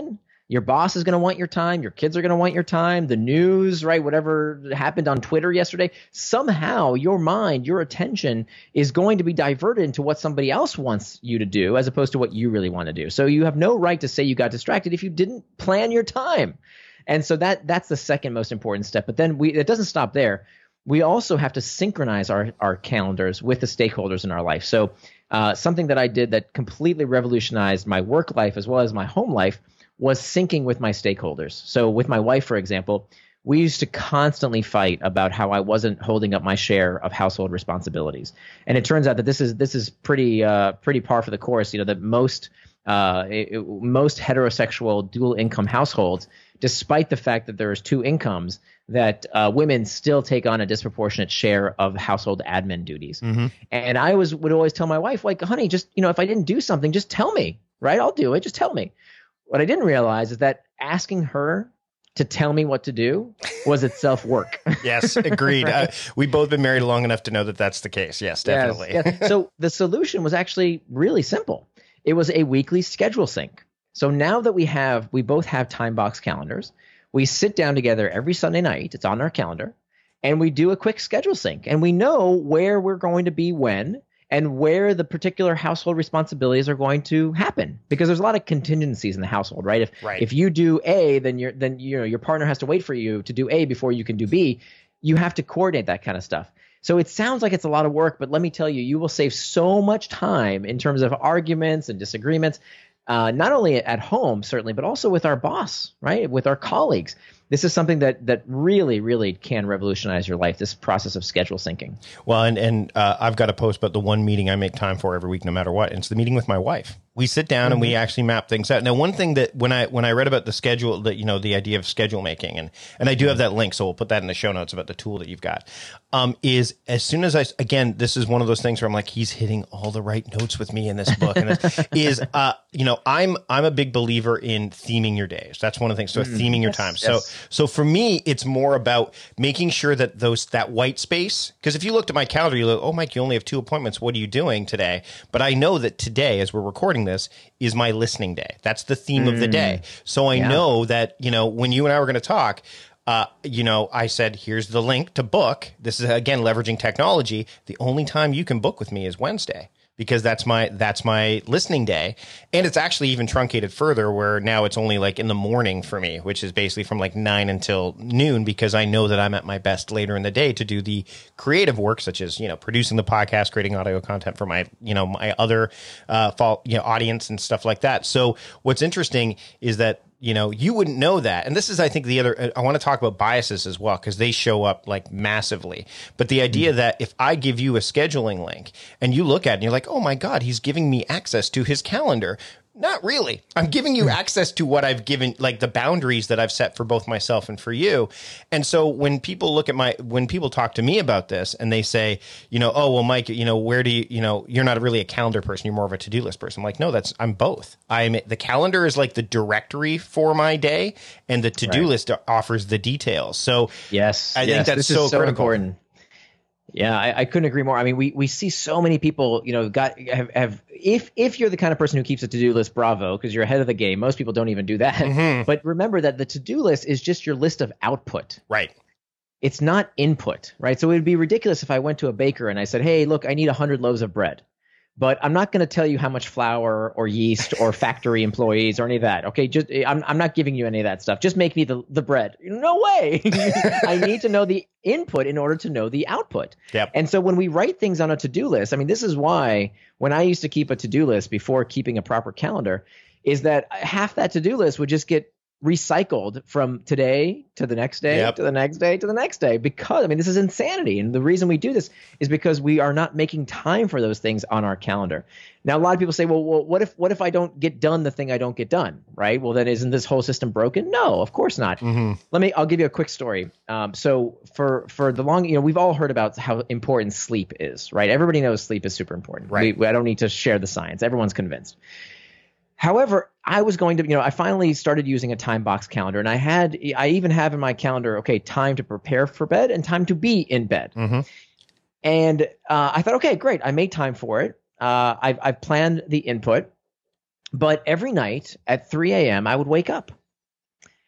Speaker 1: Your boss is going to want your time. Your kids are going to want your time. The news, right? Whatever happened on Twitter yesterday, somehow your mind, your attention is going to be diverted into what somebody else wants you to do as opposed to what you really want to do. So you have no right to say you got distracted if you didn't plan your time. And so that that's the second most important step. But then we it doesn't stop there. We also have to synchronize our, our calendars with the stakeholders in our life. So uh, something that I did that completely revolutionized my work life as well as my home life was syncing with my stakeholders. So with my wife, for example, we used to constantly fight about how I wasn't holding up my share of household responsibilities. And it turns out that this is this is pretty uh, pretty par for the course. You know, that most uh, it, most heterosexual dual income households, despite the fact that there's two incomes, that uh, women still take on a disproportionate share of household admin duties. Mm-hmm. And I was would always tell my wife, like, honey, just, you know, if I didn't do something, just tell me, right? I'll do it. Just tell me. What I didn't realize is that asking her to tell me what to do was itself work.
Speaker 2: Yes, agreed. Right? uh, we've both been married long enough to know that that's the case. Yes, definitely.
Speaker 1: Yes, yes. So the solution was actually really simple. It was a weekly schedule sync. So now that we have, we both have time box calendars, we sit down together every Sunday night. It's on our calendar, and we do a quick schedule sync, and we know where we're going to be when, and where the particular household responsibilities are going to happen, because there's a lot of contingencies in the household, right? If
Speaker 2: right.
Speaker 1: if you do A, then you're then you know your partner has to wait for you to do A before you can do B. You have to coordinate that kind of stuff. So it sounds like it's a lot of work, but let me tell you, you will save so much time in terms of arguments and disagreements, uh, not only at home certainly, but also with our boss, right? With our colleagues. This is something that that really, really can revolutionize your life, this process of schedule syncing.
Speaker 2: Well, and, and uh, I've got a post about the one meeting I make time for every week, no matter what. And it's the meeting with my wife. We sit down mm-hmm. and we actually map things out. Now, one thing that when I when I read about the schedule, that you know, the idea of schedule making, and and I do have that link, so we'll put that in the show notes about the tool that you've got. Um, is as soon as I again, this is one of those things where I'm like, he's hitting all the right notes with me in this book. And this is uh, you know, I'm I'm a big believer in theming your days. That's one of the things. So mm-hmm. theming your
Speaker 1: yes,
Speaker 2: time.
Speaker 1: Yes.
Speaker 2: So so for me, it's more about making sure that those that white space. Because if you looked at my calendar, you look, oh, Mike, you only have two appointments. What are you doing today? But I know that today, as we're recording this, is my listening day. That's the theme mm. of the day. So I yeah. know that, you know, when you and I were going to talk, uh, you know, I said, here's the link to book. This is, again, leveraging technology. The only time you can book with me is Wednesday, because that's my that's my listening day. And it's actually even truncated further, where now it's only like in the morning for me, which is basically from like nine until noon, because I know that I'm at my best later in the day to do the creative work, such as, you know, producing the podcast, creating audio content for my, you know, my other uh, fall, you know, audience and stuff like that. So what's interesting is that, you know, you wouldn't know that. And this is, I think, the other, I want to talk about biases as well, because they show up like massively. But the idea mm-hmm. that if I give you a scheduling link and you look at it and you're like, oh my God, he's giving me access to his calendar. Not really. I'm giving you access to what I've given, like the boundaries that I've set for both myself and for you. And so when people look at my, when people talk to me about this and they say, you know, oh, well, Mike, you know, where do you, you know, you're not really a calendar person. You're more of a to-do list person. I'm like, no, that's, I'm both. I'm, the calendar is like the directory for my day, and the to-do right. list offers the details. So
Speaker 1: yes,
Speaker 2: I
Speaker 1: yes,
Speaker 2: think that's
Speaker 1: this
Speaker 2: so,
Speaker 1: is so
Speaker 2: critical.
Speaker 1: important. Yeah, I, I couldn't agree more. I mean, we, we see so many people, you know, got have, have if if you're the kind of person who keeps a to-do list, bravo, because you're ahead of the game. Most people don't even do that. Mm-hmm. But remember that the to-do list is just your list of output.
Speaker 2: Right.
Speaker 1: It's not input, right? So it would be ridiculous if I went to a baker and I said, hey, look, I need one hundred loaves of bread. But I'm not going to tell you how much flour or yeast or factory employees or any of that. Okay, just I'm I'm not giving you any of that stuff. Just make me the, the bread. No way. I need to know the input in order to know the output.
Speaker 2: Yep.
Speaker 1: And so when we write things on a to-do list, I mean, this is why when I used to keep a to-do list before keeping a proper calendar, is that half that to-do list would just get recycled from today to the next day, yep. to the next day, to the next day, because I mean, this is insanity. And the reason we do this is because we are not making time for those things on our calendar. Now, a lot of people say, well, well, what if, what if I don't get done the thing I don't get done? Right. Well, then isn't this whole system broken? No, of course not. Mm-hmm. Let me, I'll give you a quick story. Um, so for, for the long, you know, we've all heard about how important sleep is, right? Everybody knows sleep is super important.
Speaker 2: Right.
Speaker 1: We, I don't need to share the science. Everyone's convinced. However, I was going to, you know, I finally started using a time box calendar, and I had, I even have in my calendar, okay, time to prepare for bed and time to be in bed. Mm-hmm. And uh, I thought, okay, great. I made time for it. Uh, I've, I've planned the input, but every night at three a.m. I would wake up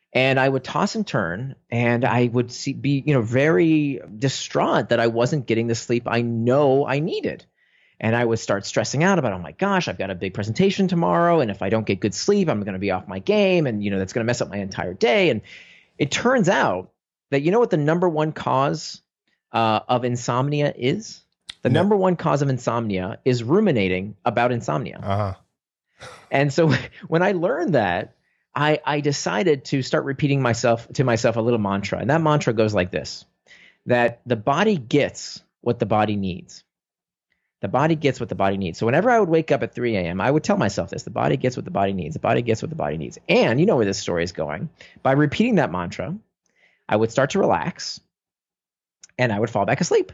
Speaker 1: And I would toss and turn, and I would see, be, you know, very distraught that I wasn't getting the sleep I know I needed. And I would start stressing out about, oh my gosh, I've got a big presentation tomorrow, and if I don't get good sleep, I'm going to be off my game, and you know that's going to mess up my entire day. And it turns out that you know what the number one cause uh, of insomnia is? The no. number one cause of insomnia is ruminating about insomnia.
Speaker 2: Uh-huh.
Speaker 1: And so when I learned that, I, I decided to start repeating myself to myself a little mantra. And that mantra goes like this, that the body gets what the body needs. The body gets what the body needs. So whenever I would wake up at three a.m., I would tell myself this, the body gets what the body needs. The body gets what the body needs. And you know where this story is going. By repeating that mantra, I would start to relax and I would fall back asleep.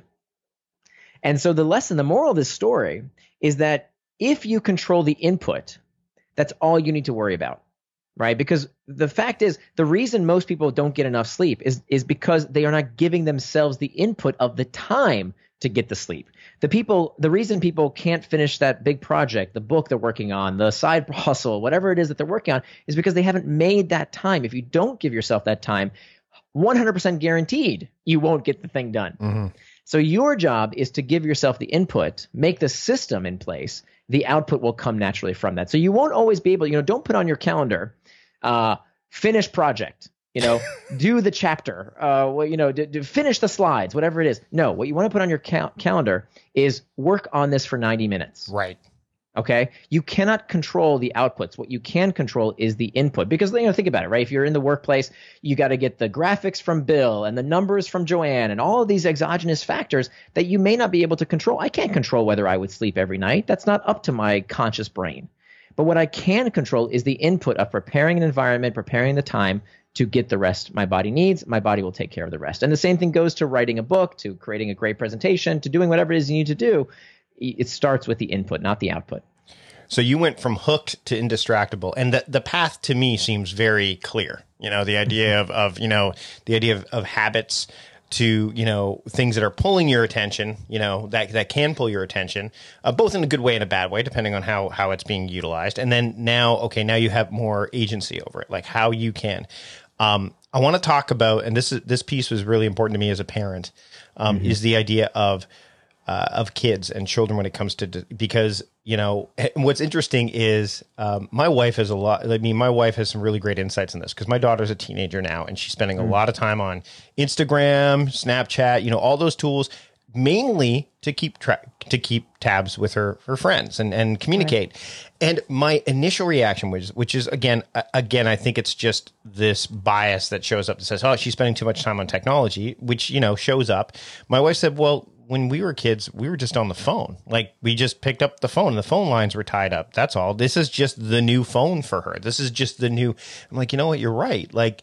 Speaker 1: And so the lesson, the moral of this story is that if you control the input, that's all you need to worry about. Right? Because the fact is, the reason most people don't get enough sleep is, is because they are not giving themselves the input of the time to get the sleep. The people, the reason people can't finish that big project, the book they're working on, the side hustle, whatever it is that they're working on, is because they haven't made that time. If you don't give yourself that time, one hundred percent guaranteed you won't get the thing done.
Speaker 2: Mm-hmm.
Speaker 1: So your job is to give yourself the input, make the system in place. The output will come naturally from that. So you won't always be able, you know, don't put on your calendar, uh, finish project, you know, do the chapter, uh, well, you know, d- d- finish the slides, whatever it is. No, what you want to put on your cal- calendar is work on this for ninety minutes.
Speaker 2: Right.
Speaker 1: Okay. You cannot control the outputs. What you can control is the input, because, you know, think about it, right? If you're in the workplace, you got to get the graphics from Bill and the numbers from Joanne and all of these exogenous factors that you may not be able to control. I can't control whether I would sleep every night. That's not up to my conscious brain. But what I can control is the input of preparing an environment, preparing the time to get the rest my body needs. My body will take care of the rest. And the same thing goes to writing a book, to creating a great presentation, to doing whatever it is you need to do. It starts with the input, not the output.
Speaker 2: So you went from hooked to indistractable, and the the path to me seems very clear. You know, the idea of, of you know, the idea of, of habits to, you know, things that are pulling your attention, you know, that that can pull your attention, uh, both in a good way and a bad way, depending on how how it's being utilized. And then now, okay, now you have more agency over it, like how you can. Um, I want to talk about, and this is this piece was really important to me as a parent, um, mm-hmm. is the idea of uh, of kids and children when it comes to, because, you know, what's interesting is um, my wife has a lot, I mean, my wife has some really great insights in this, because my daughter's a teenager now and she's spending mm. a lot of time on Instagram, Snapchat, you know, all those tools, mainly to keep track, to keep tabs with her, her friends and, and communicate. Right. And my initial reaction was, which is, again, again, I think it's just this bias that shows up that says, oh, she's spending too much time on technology, which, you know, shows up. My wife said, well, when we were kids, we were just on the phone. Like, we just picked up the phone and the phone lines were tied up. That's all. This is just the new phone for her. This is just the new, I'm like, you know what? You're right. Like,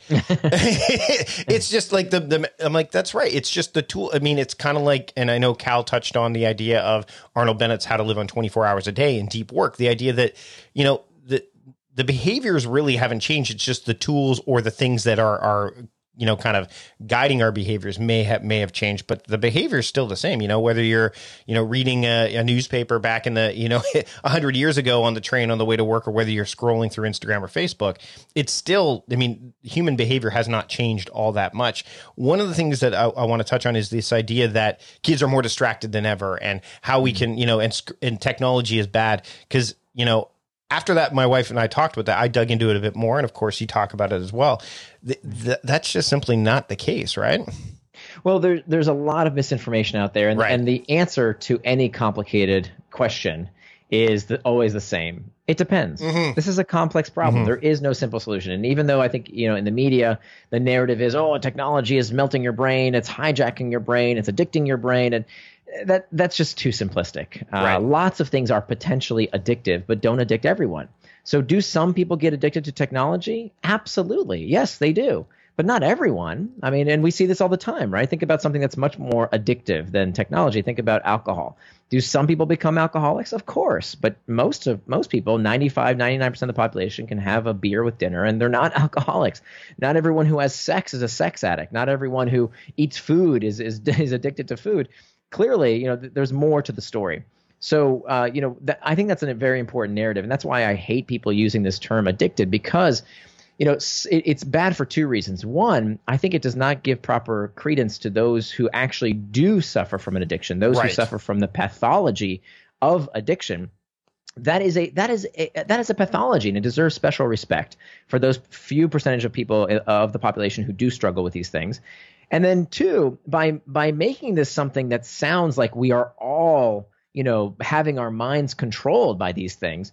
Speaker 2: it's just like the, the, I'm like, that's right. It's just the tool. I mean, it's kind of like, and I know Cal touched on the idea of Arnold Bennett's How to Live on twenty-four hours a day in deep work. The idea that, you know, the, the behaviors really haven't changed. It's just the tools or the things that are, are, you know, kind of guiding our behaviors may have, may have changed, but the behavior is still the same. You know, whether you're, you know, reading a, a newspaper back in the, you know, a hundred years ago on the train on the way to work, or whether you're scrolling through Instagram or Facebook, it's still, I mean, human behavior has not changed all that much. One of the things that I, I want to touch on is this idea that kids are more distracted than ever, and how we can, you know, and, and technology is bad because, you know, after that, my wife and I talked about that. I dug into it a bit more. And of course, you talk about it as well. Th- th- that's just simply not the case, right?
Speaker 1: Well, there, there's a lot of misinformation out there. And,
Speaker 2: right.
Speaker 1: and the answer to any complicated question is the, always the same. It depends. Mm-hmm. This is a complex problem. Mm-hmm. There is no simple solution. And even though I think, you know, in the media, the narrative is, oh, technology is melting your brain. It's hijacking your brain. It's addicting your brain. And that that's just too simplistic. Uh, right. Lots of things are potentially addictive, but don't addict everyone. So do some people get addicted to technology? Absolutely. Yes, they do. But not everyone. I mean, and we see this all the time, right? Think about something that's much more addictive than technology. Think about alcohol. Do some people become alcoholics? Of course. But most of most people, ninety-five, ninety-nine percent of the population, can have a beer with dinner and they're not alcoholics. Not everyone who has sex is a sex addict. Not everyone who eats food is is, is addicted to food. Clearly, you know, th- there's more to the story. So, uh, you know, th- I think that's a very important narrative. And that's why I hate people using this term addicted, because you know, it, it's bad for two reasons. One, I think it does not give proper credence to those who actually do suffer from an addiction, those
Speaker 2: right.
Speaker 1: who suffer from the pathology of addiction. That is a that is a, that is a pathology, and it deserves special respect for those few percentage of people of the population who do struggle with these things. And then two, by by making this something that sounds like we are all, you know, having our minds controlled by these things,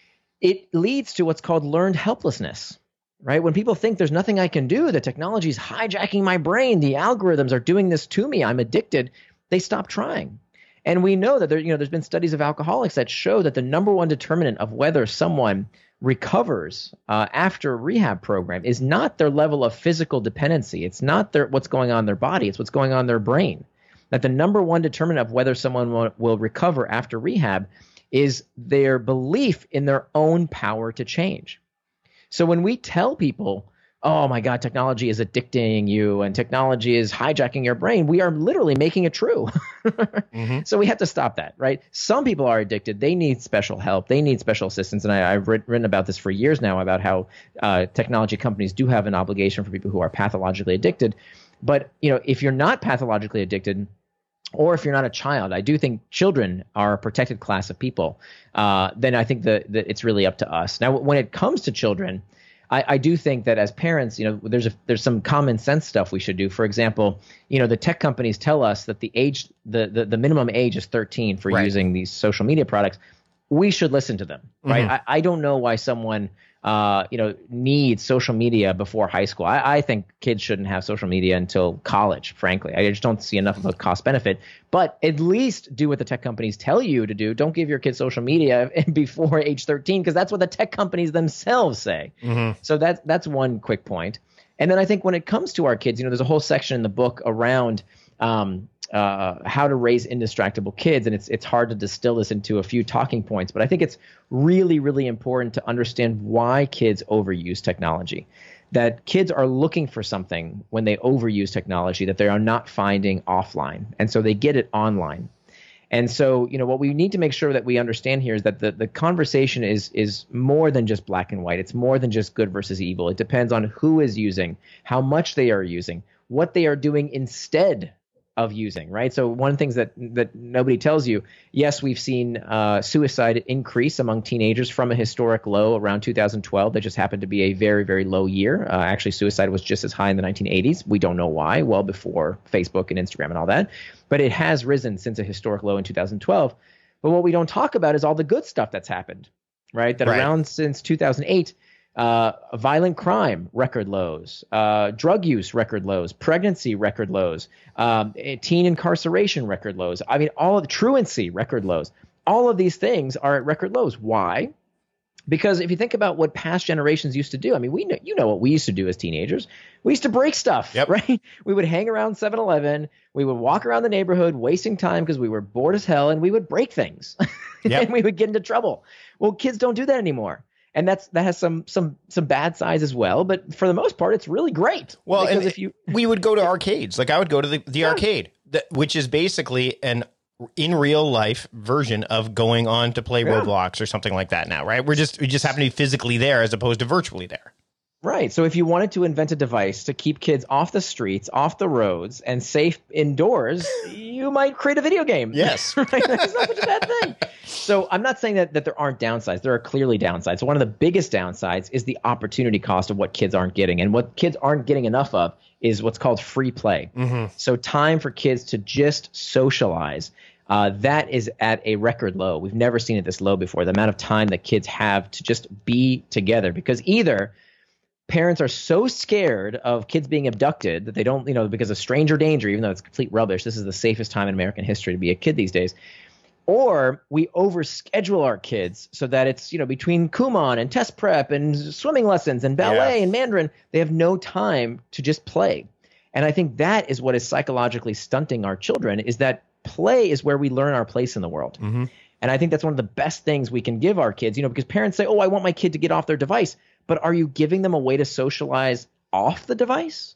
Speaker 1: it leads to what's called learned helplessness, right? When people think there's nothing I can do, the technology is hijacking my brain, the algorithms are doing this to me, I'm addicted, they stop trying. And we know that there, you know, there's been studies of alcoholics that show that the number one determinant of whether someone recovers uh, after a rehab program is not their level of physical dependency. It's not their what's going on in their body. It's what's going on in their brain. That the number one determinant of whether someone will, will recover after rehab is their belief in their own power to change. So when we tell people, oh my God, technology is addicting you and technology is hijacking your brain, we are literally making it true. mm-hmm. So we have to stop that, right? Some people are addicted. They need special help. They need special assistance. And I, I've writ- written about this for years now, about how uh, technology companies do have an obligation for people who are pathologically addicted. But you know, if you're not pathologically addicted, or if you're not a child, I do think children are a protected class of people. Uh, then I think that it's really up to us. Now, when it comes to children, I, I do think that as parents, you know, there's a, there's some common sense stuff we should do. For example, you know, the tech companies tell us that the age, the the, the minimum age is thirteen for right. using these social media products. We should listen to them, right? Mm-hmm. I, I don't know why someone, uh, you know, needs social media before high school. I, I think kids shouldn't have social media until college, frankly. I just don't see enough of a cost benefit. But at least do what the tech companies tell you to do. Don't give your kids social media before age thirteen, because that's what the tech companies themselves say. Mm-hmm. So that's that's one quick point. And then I think when it comes to our kids, you know, there's a whole section in the book around um, uh, how to raise indistractable kids. And it's it's hard to distill this into a few talking points, but I think it's really, really important to understand why kids overuse technology. That kids are looking for something when they overuse technology that they are not finding offline. And so they get it online. And so, you know, what we need to make sure that we understand here is that the, the conversation is is more than just black and white. It's more than just good versus evil. It depends on who is using, how much they are using, what they are doing instead of using, right? So one of the things that that nobody tells you, yes, we've seen uh, suicide increase among teenagers from a historic low around two thousand twelve. That just happened to be a very, very low year. Uh, actually, suicide was just as high in the nineteen eighties. We don't know why, well before Facebook and Instagram and all that. But it has risen since a historic low in two thousand twelve. But what we don't talk about is all the good stuff that's happened, right? That right. around since two thousand eight, Uh, violent crime, record lows, uh, drug use, record lows, pregnancy, record lows, um, teen incarceration, record lows. I mean, all of the truancy, record lows. All of these things are at record lows. Why? Because if you think about what past generations used to do, I mean, we know, you know what we used to do as teenagers. We used to break stuff, yep. right? We would hang around seven eleven. We would walk around the neighborhood wasting time because we were bored as hell, and we would break things. Yep. And we would get into trouble. Well, kids don't do that anymore. And that's that has some some some bad sides as well, but for the most part, it's really great.
Speaker 2: Well, and if you we would go to arcades, like I would go to the, the yeah. arcade, that, which is basically an in real life version of going on to play yeah. Roblox or something like that. Now, right? We're just we just happen to be physically there as opposed to virtually there.
Speaker 1: Right. So if you wanted to invent a device to keep kids off the streets, off the roads, and safe indoors, you might create a video game.
Speaker 2: Yes.
Speaker 1: Right? That's not such a bad thing. So I'm not saying that, that there aren't downsides. There are clearly downsides. So one of the biggest downsides is the opportunity cost of what kids aren't getting. And what kids aren't getting enough of is what's called free play. Mm-hmm. So time for kids to just socialize. Uh, that is at a record low. We've never seen it this low before. The amount of time that kids have to just be together, because either parents are so scared of kids being abducted that they don't, you know, because of stranger danger, even though it's complete rubbish. This is the safest time in American history to be a kid these days. Or we overschedule our kids so that it's, you know, between Kumon and test prep and swimming lessons and ballet yeah. and Mandarin, they have no time to just play. And I think that is what is psychologically stunting our children, is that play is where we learn our place in the world. Mm-hmm. And I think that's one of the best things we can give our kids, you know, because parents say, oh, I want my kid to get off their device. But are you giving them a way to socialize off the device?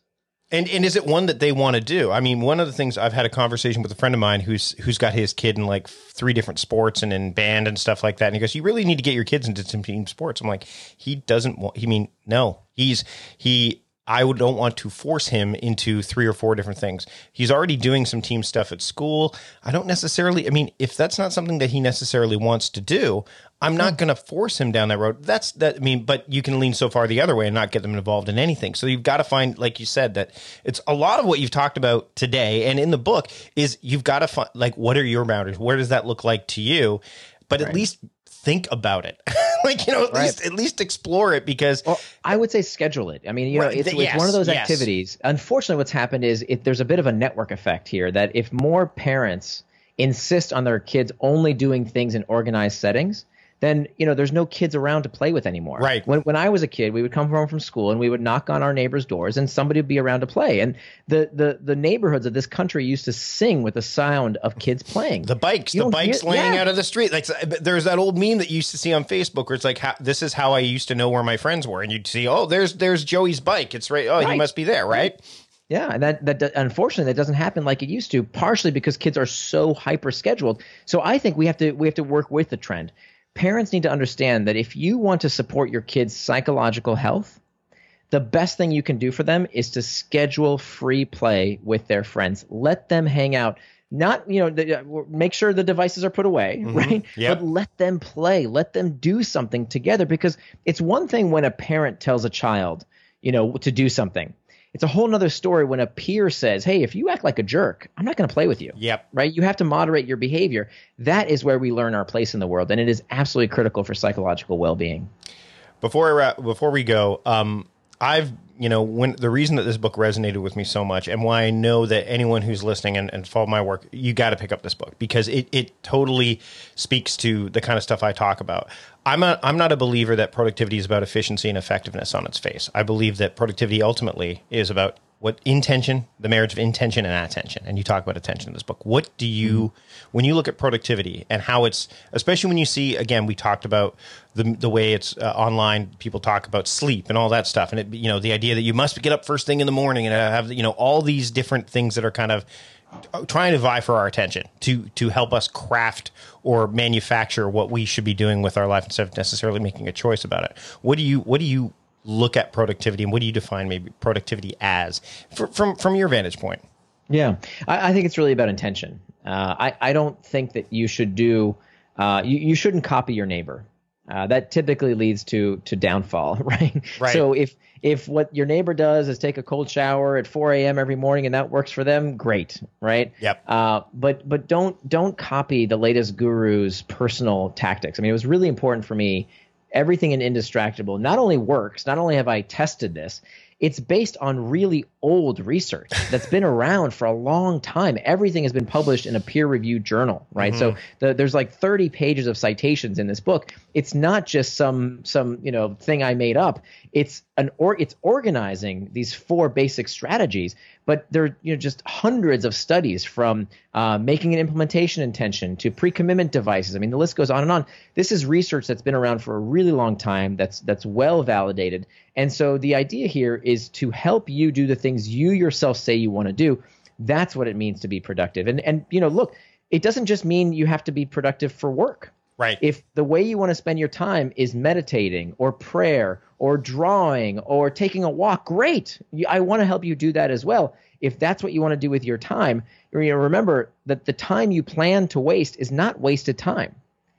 Speaker 2: And and is it one that they want to do? I mean, one of the things, I've had a conversation with a friend of mine who's who's got his kid in like three different sports and in band and stuff like that. And he goes, you really need to get your kids into some team sports. I'm like, he doesn't want, he mean, no, he's, he, I would, don't want to force him into three or four different things. He's already doing some team stuff at school. I don't necessarily, I mean, if that's not something that he necessarily wants to do, I'm not going to force him down that road. That's that. I mean, but you can lean so far the other way and not get them involved in anything. So you've got to find, like you said, that it's a lot of what you've talked about today and in the book is you've got to find, like, what are your boundaries? Where does that look like to you? But right. At least think about it. Like, you know, at right. least at least explore it, because
Speaker 1: well, I would say schedule it. I mean, you know, right. it's, it's yes. one of those yes. activities. Unfortunately, what's happened is it, there's a bit of a network effect here, that if more parents insist on their kids only doing things in organized settings, then, you know, there's no kids around to play with anymore.
Speaker 2: Right.
Speaker 1: When when I was a kid, we would come home from school and we would knock on our neighbors' doors and somebody would be around to play. And the the the neighborhoods of this country used to sing with the sound of kids playing.
Speaker 2: The bikes, you the bikes hear, laying yeah. out of the street. Like, there's that old meme that you used to see on Facebook where it's like, how, this is how I used to know where my friends were. And you'd see, oh, there's there's Joey's bike. It's right. Oh, right. He must be there, right?
Speaker 1: Yeah, and that, that unfortunately that doesn't happen like it used to, partially because kids are so hyper scheduled. So I think we have to we have to work with the trend. Parents need to understand that if you want to support your kids' psychological health, the best thing you can do for them is to schedule free play with their friends. Let them hang out. Not, you know, the, make sure the devices are put away, mm-hmm. right?
Speaker 2: Yep.
Speaker 1: But let them play. Let them do something together, because it's one thing when a parent tells a child, you know, to do something. It's a whole nother story when a peer says, hey, if you act like a jerk, I'm not going to play with you.
Speaker 2: Yep.
Speaker 1: Right? You have to moderate your behavior. That is where we learn our place in the world, and it is absolutely critical for psychological well-being.
Speaker 2: Before I wrap, before we go, um, I've, you know, when the reason that this book resonated with me so much, and why I know that anyone who's listening and, and follow my work, you got to pick up this book, because it, it totally speaks to the kind of stuff I talk about. I'm a, I'm not a believer that productivity is about efficiency and effectiveness on its face. I believe that productivity ultimately is about what intention, the marriage of intention and attention. And you talk about attention in this book. What do you, mm-hmm. when you look at productivity and how it's, especially when you see, again, we talked about the the way it's uh, online, people talk about sleep and all that stuff. And, it, you know, the idea that you must get up first thing in the morning and have, you know, all these different things that are kind of trying to vie for our attention to to help us craft or manufacture what we should be doing with our life instead of necessarily making a choice about it. What do you, what do you, look at productivity, and what do you define maybe productivity as for, from from your vantage point?
Speaker 1: Yeah, I, I think it's really about intention. Uh, I, I don't think that you should do, uh, you, you shouldn't copy your neighbor. Uh, that typically leads to to downfall, right?
Speaker 2: Right.
Speaker 1: So if if what your neighbor does is take a cold shower at four a.m. every morning and that works for them, great, right?
Speaker 2: Yep.
Speaker 1: Uh, but but don't don't copy the latest guru's personal tactics. I mean, it was really important for me. Everything in Indistractable not only works, not only have I tested this, it's based on really old research that's been around for a long time. Everything has been published in a peer-reviewed journal, right? Mm-hmm. So the, there's like thirty pages of citations in this book. It's not just some some you know thing I made up. It's an or it's organizing these four basic strategies, but there are you know just hundreds of studies from uh, making an implementation intention to pre-commitment devices. I mean, the list goes on and on. This is research that's been around for a really long time. That's that's well validated. And so the idea here is to help you do the things you yourself say you want to do. That's what it means to be productive. And and you know, look, it doesn't just mean you have to be productive for work.
Speaker 2: Right.
Speaker 1: If the way you want to spend your time is meditating or prayer or drawing or taking a walk, great. I want to help you do that as well. If that's what you want to do with your time, you know, remember that the time you plan to waste is not wasted time.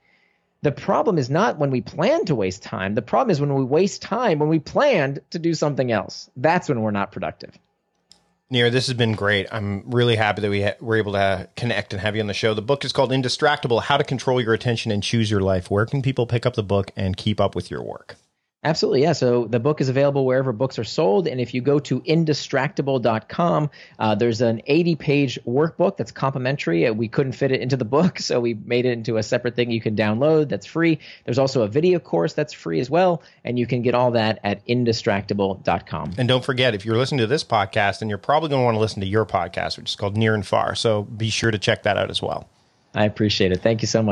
Speaker 1: The problem is not when we plan to waste time. The problem is when we waste time when we planned to do something else. That's when we're not productive.
Speaker 2: Nir, this has been great. I'm really happy that we ha- were able to connect and have you on the show. The book is called Indistractable: How to Control Your Attention and Choose Your Life. Where can people pick up the book and keep up with your work?
Speaker 1: Absolutely, yeah. So the book is available wherever books are sold. And if you go to indistractable dot com, uh, there's an eighty-page workbook that's complimentary. We couldn't fit it into the book, so we made it into a separate thing you can download that's free. There's also a video course that's free as well, and you can get all that at indistractable dot com.
Speaker 2: And don't forget, if you're listening to this podcast, then you're probably going to want to listen to your podcast, which is called Near and Far. So be sure to check that out as well.
Speaker 1: I appreciate it. Thank you so much.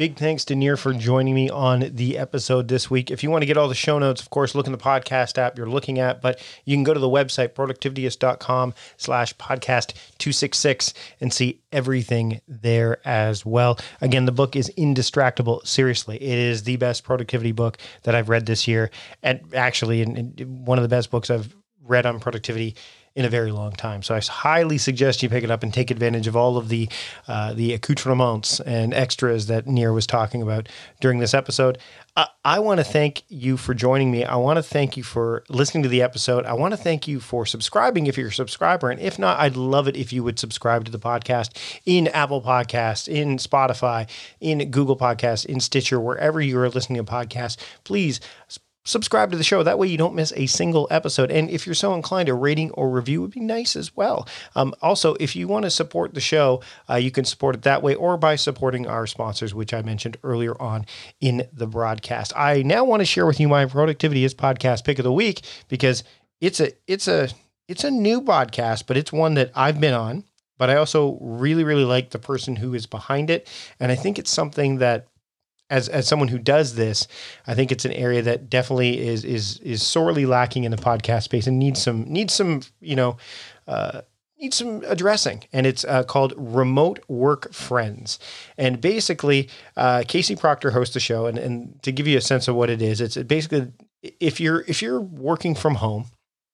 Speaker 2: Big thanks to Nir for joining me on the episode this week. If you want to get all the show notes, of course, look in the podcast app you're looking at, but you can go to the website, productivityist.com slash podcast 266 and see everything there as well. Again, the book is Indistractable. Seriously, it is the best productivity book that I've read this year. And actually, in, in one of the best books I've read on productivity in a very long time. So I highly suggest you pick it up and take advantage of all of the uh, the accoutrements and extras that Nir was talking about during this episode. I, I want to thank you for joining me. I want to thank you for listening to the episode. I want to thank you for subscribing if you're a subscriber. And if not, I'd love it if you would subscribe to the podcast in Apple Podcasts, in Spotify, in Google Podcasts, in Stitcher, wherever you are listening to podcasts. Please subscribe to the show. That way you don't miss a single episode. And if you're so inclined, a rating or review would be nice as well. Um, also, if you want to support the show, uh, you can support it that way or by supporting our sponsors, which I mentioned earlier on in the broadcast. I now want to share with you my Productivity is Podcast Pick of the Week because it's a it's a it's a new podcast, but it's one that I've been on. But I also really, really like the person who is behind it. And I think it's something that As as someone who does this, I think it's an area that definitely is is is sorely lacking in the podcast space and needs some needs some you know uh, needs some addressing. And it's uh, called Remote Work Friends. And basically, uh, Casey Proctor hosts the show. And and to give you a sense of what it is, it's basically if you're if you're working from home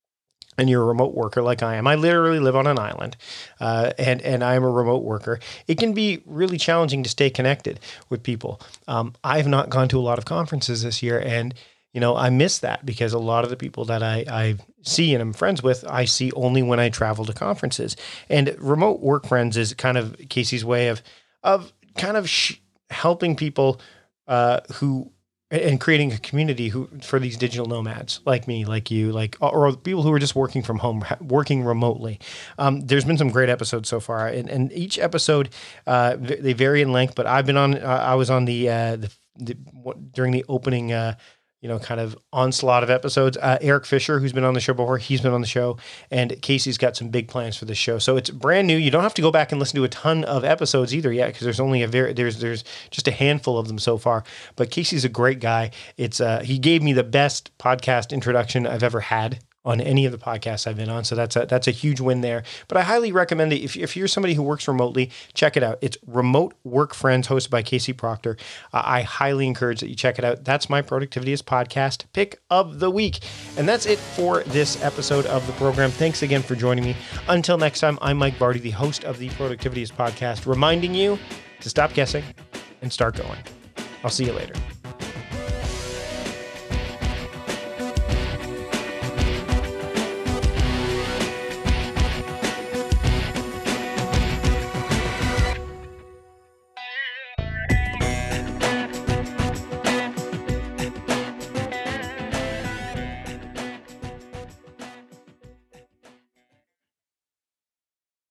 Speaker 2: and you're a remote worker like I am, I literally live on an island, uh, and, and I'm a remote worker, it can be really challenging to stay connected with people. Um, I've not gone to a lot of conferences this year, and you know I miss that because a lot of the people that I, I see and I'm friends with, I see only when I travel to conferences. And Remote Work Friends is kind of Casey's way of, of kind of sh- helping people uh, who and creating a community who for these digital nomads like me, like you, like or people who are just working from home, working remotely. Um, there's been some great episodes so far, and, and each episode uh, they vary in length. But I've been on, uh, I was on the, uh, the, the what, during the opening, uh, you know, kind of onslaught of episodes. Uh, Eric Fisher, who's been on the show before, he's been on the show, and Casey's got some big plans for this show. So it's brand new. You don't have to go back and listen to a ton of episodes either yet, because there's only a very there's there's just a handful of them so far. But Casey's a great guy. It's uh, he gave me the best podcast introduction I've ever had on any of the podcasts I've been on. So that's a, that's a huge win there. But I highly recommend that if, if you're somebody who works remotely, check it out. It's Remote Work Friends, hosted by Casey Proctor. Uh, I highly encourage that you check it out. That's my Productivity is Podcast Pick of the Week. And that's it for this episode of the program. Thanks again for joining me. Until next time, I'm Mike Vardy, the host of the Productivity is Podcast, reminding you to stop guessing and start going. I'll see you later.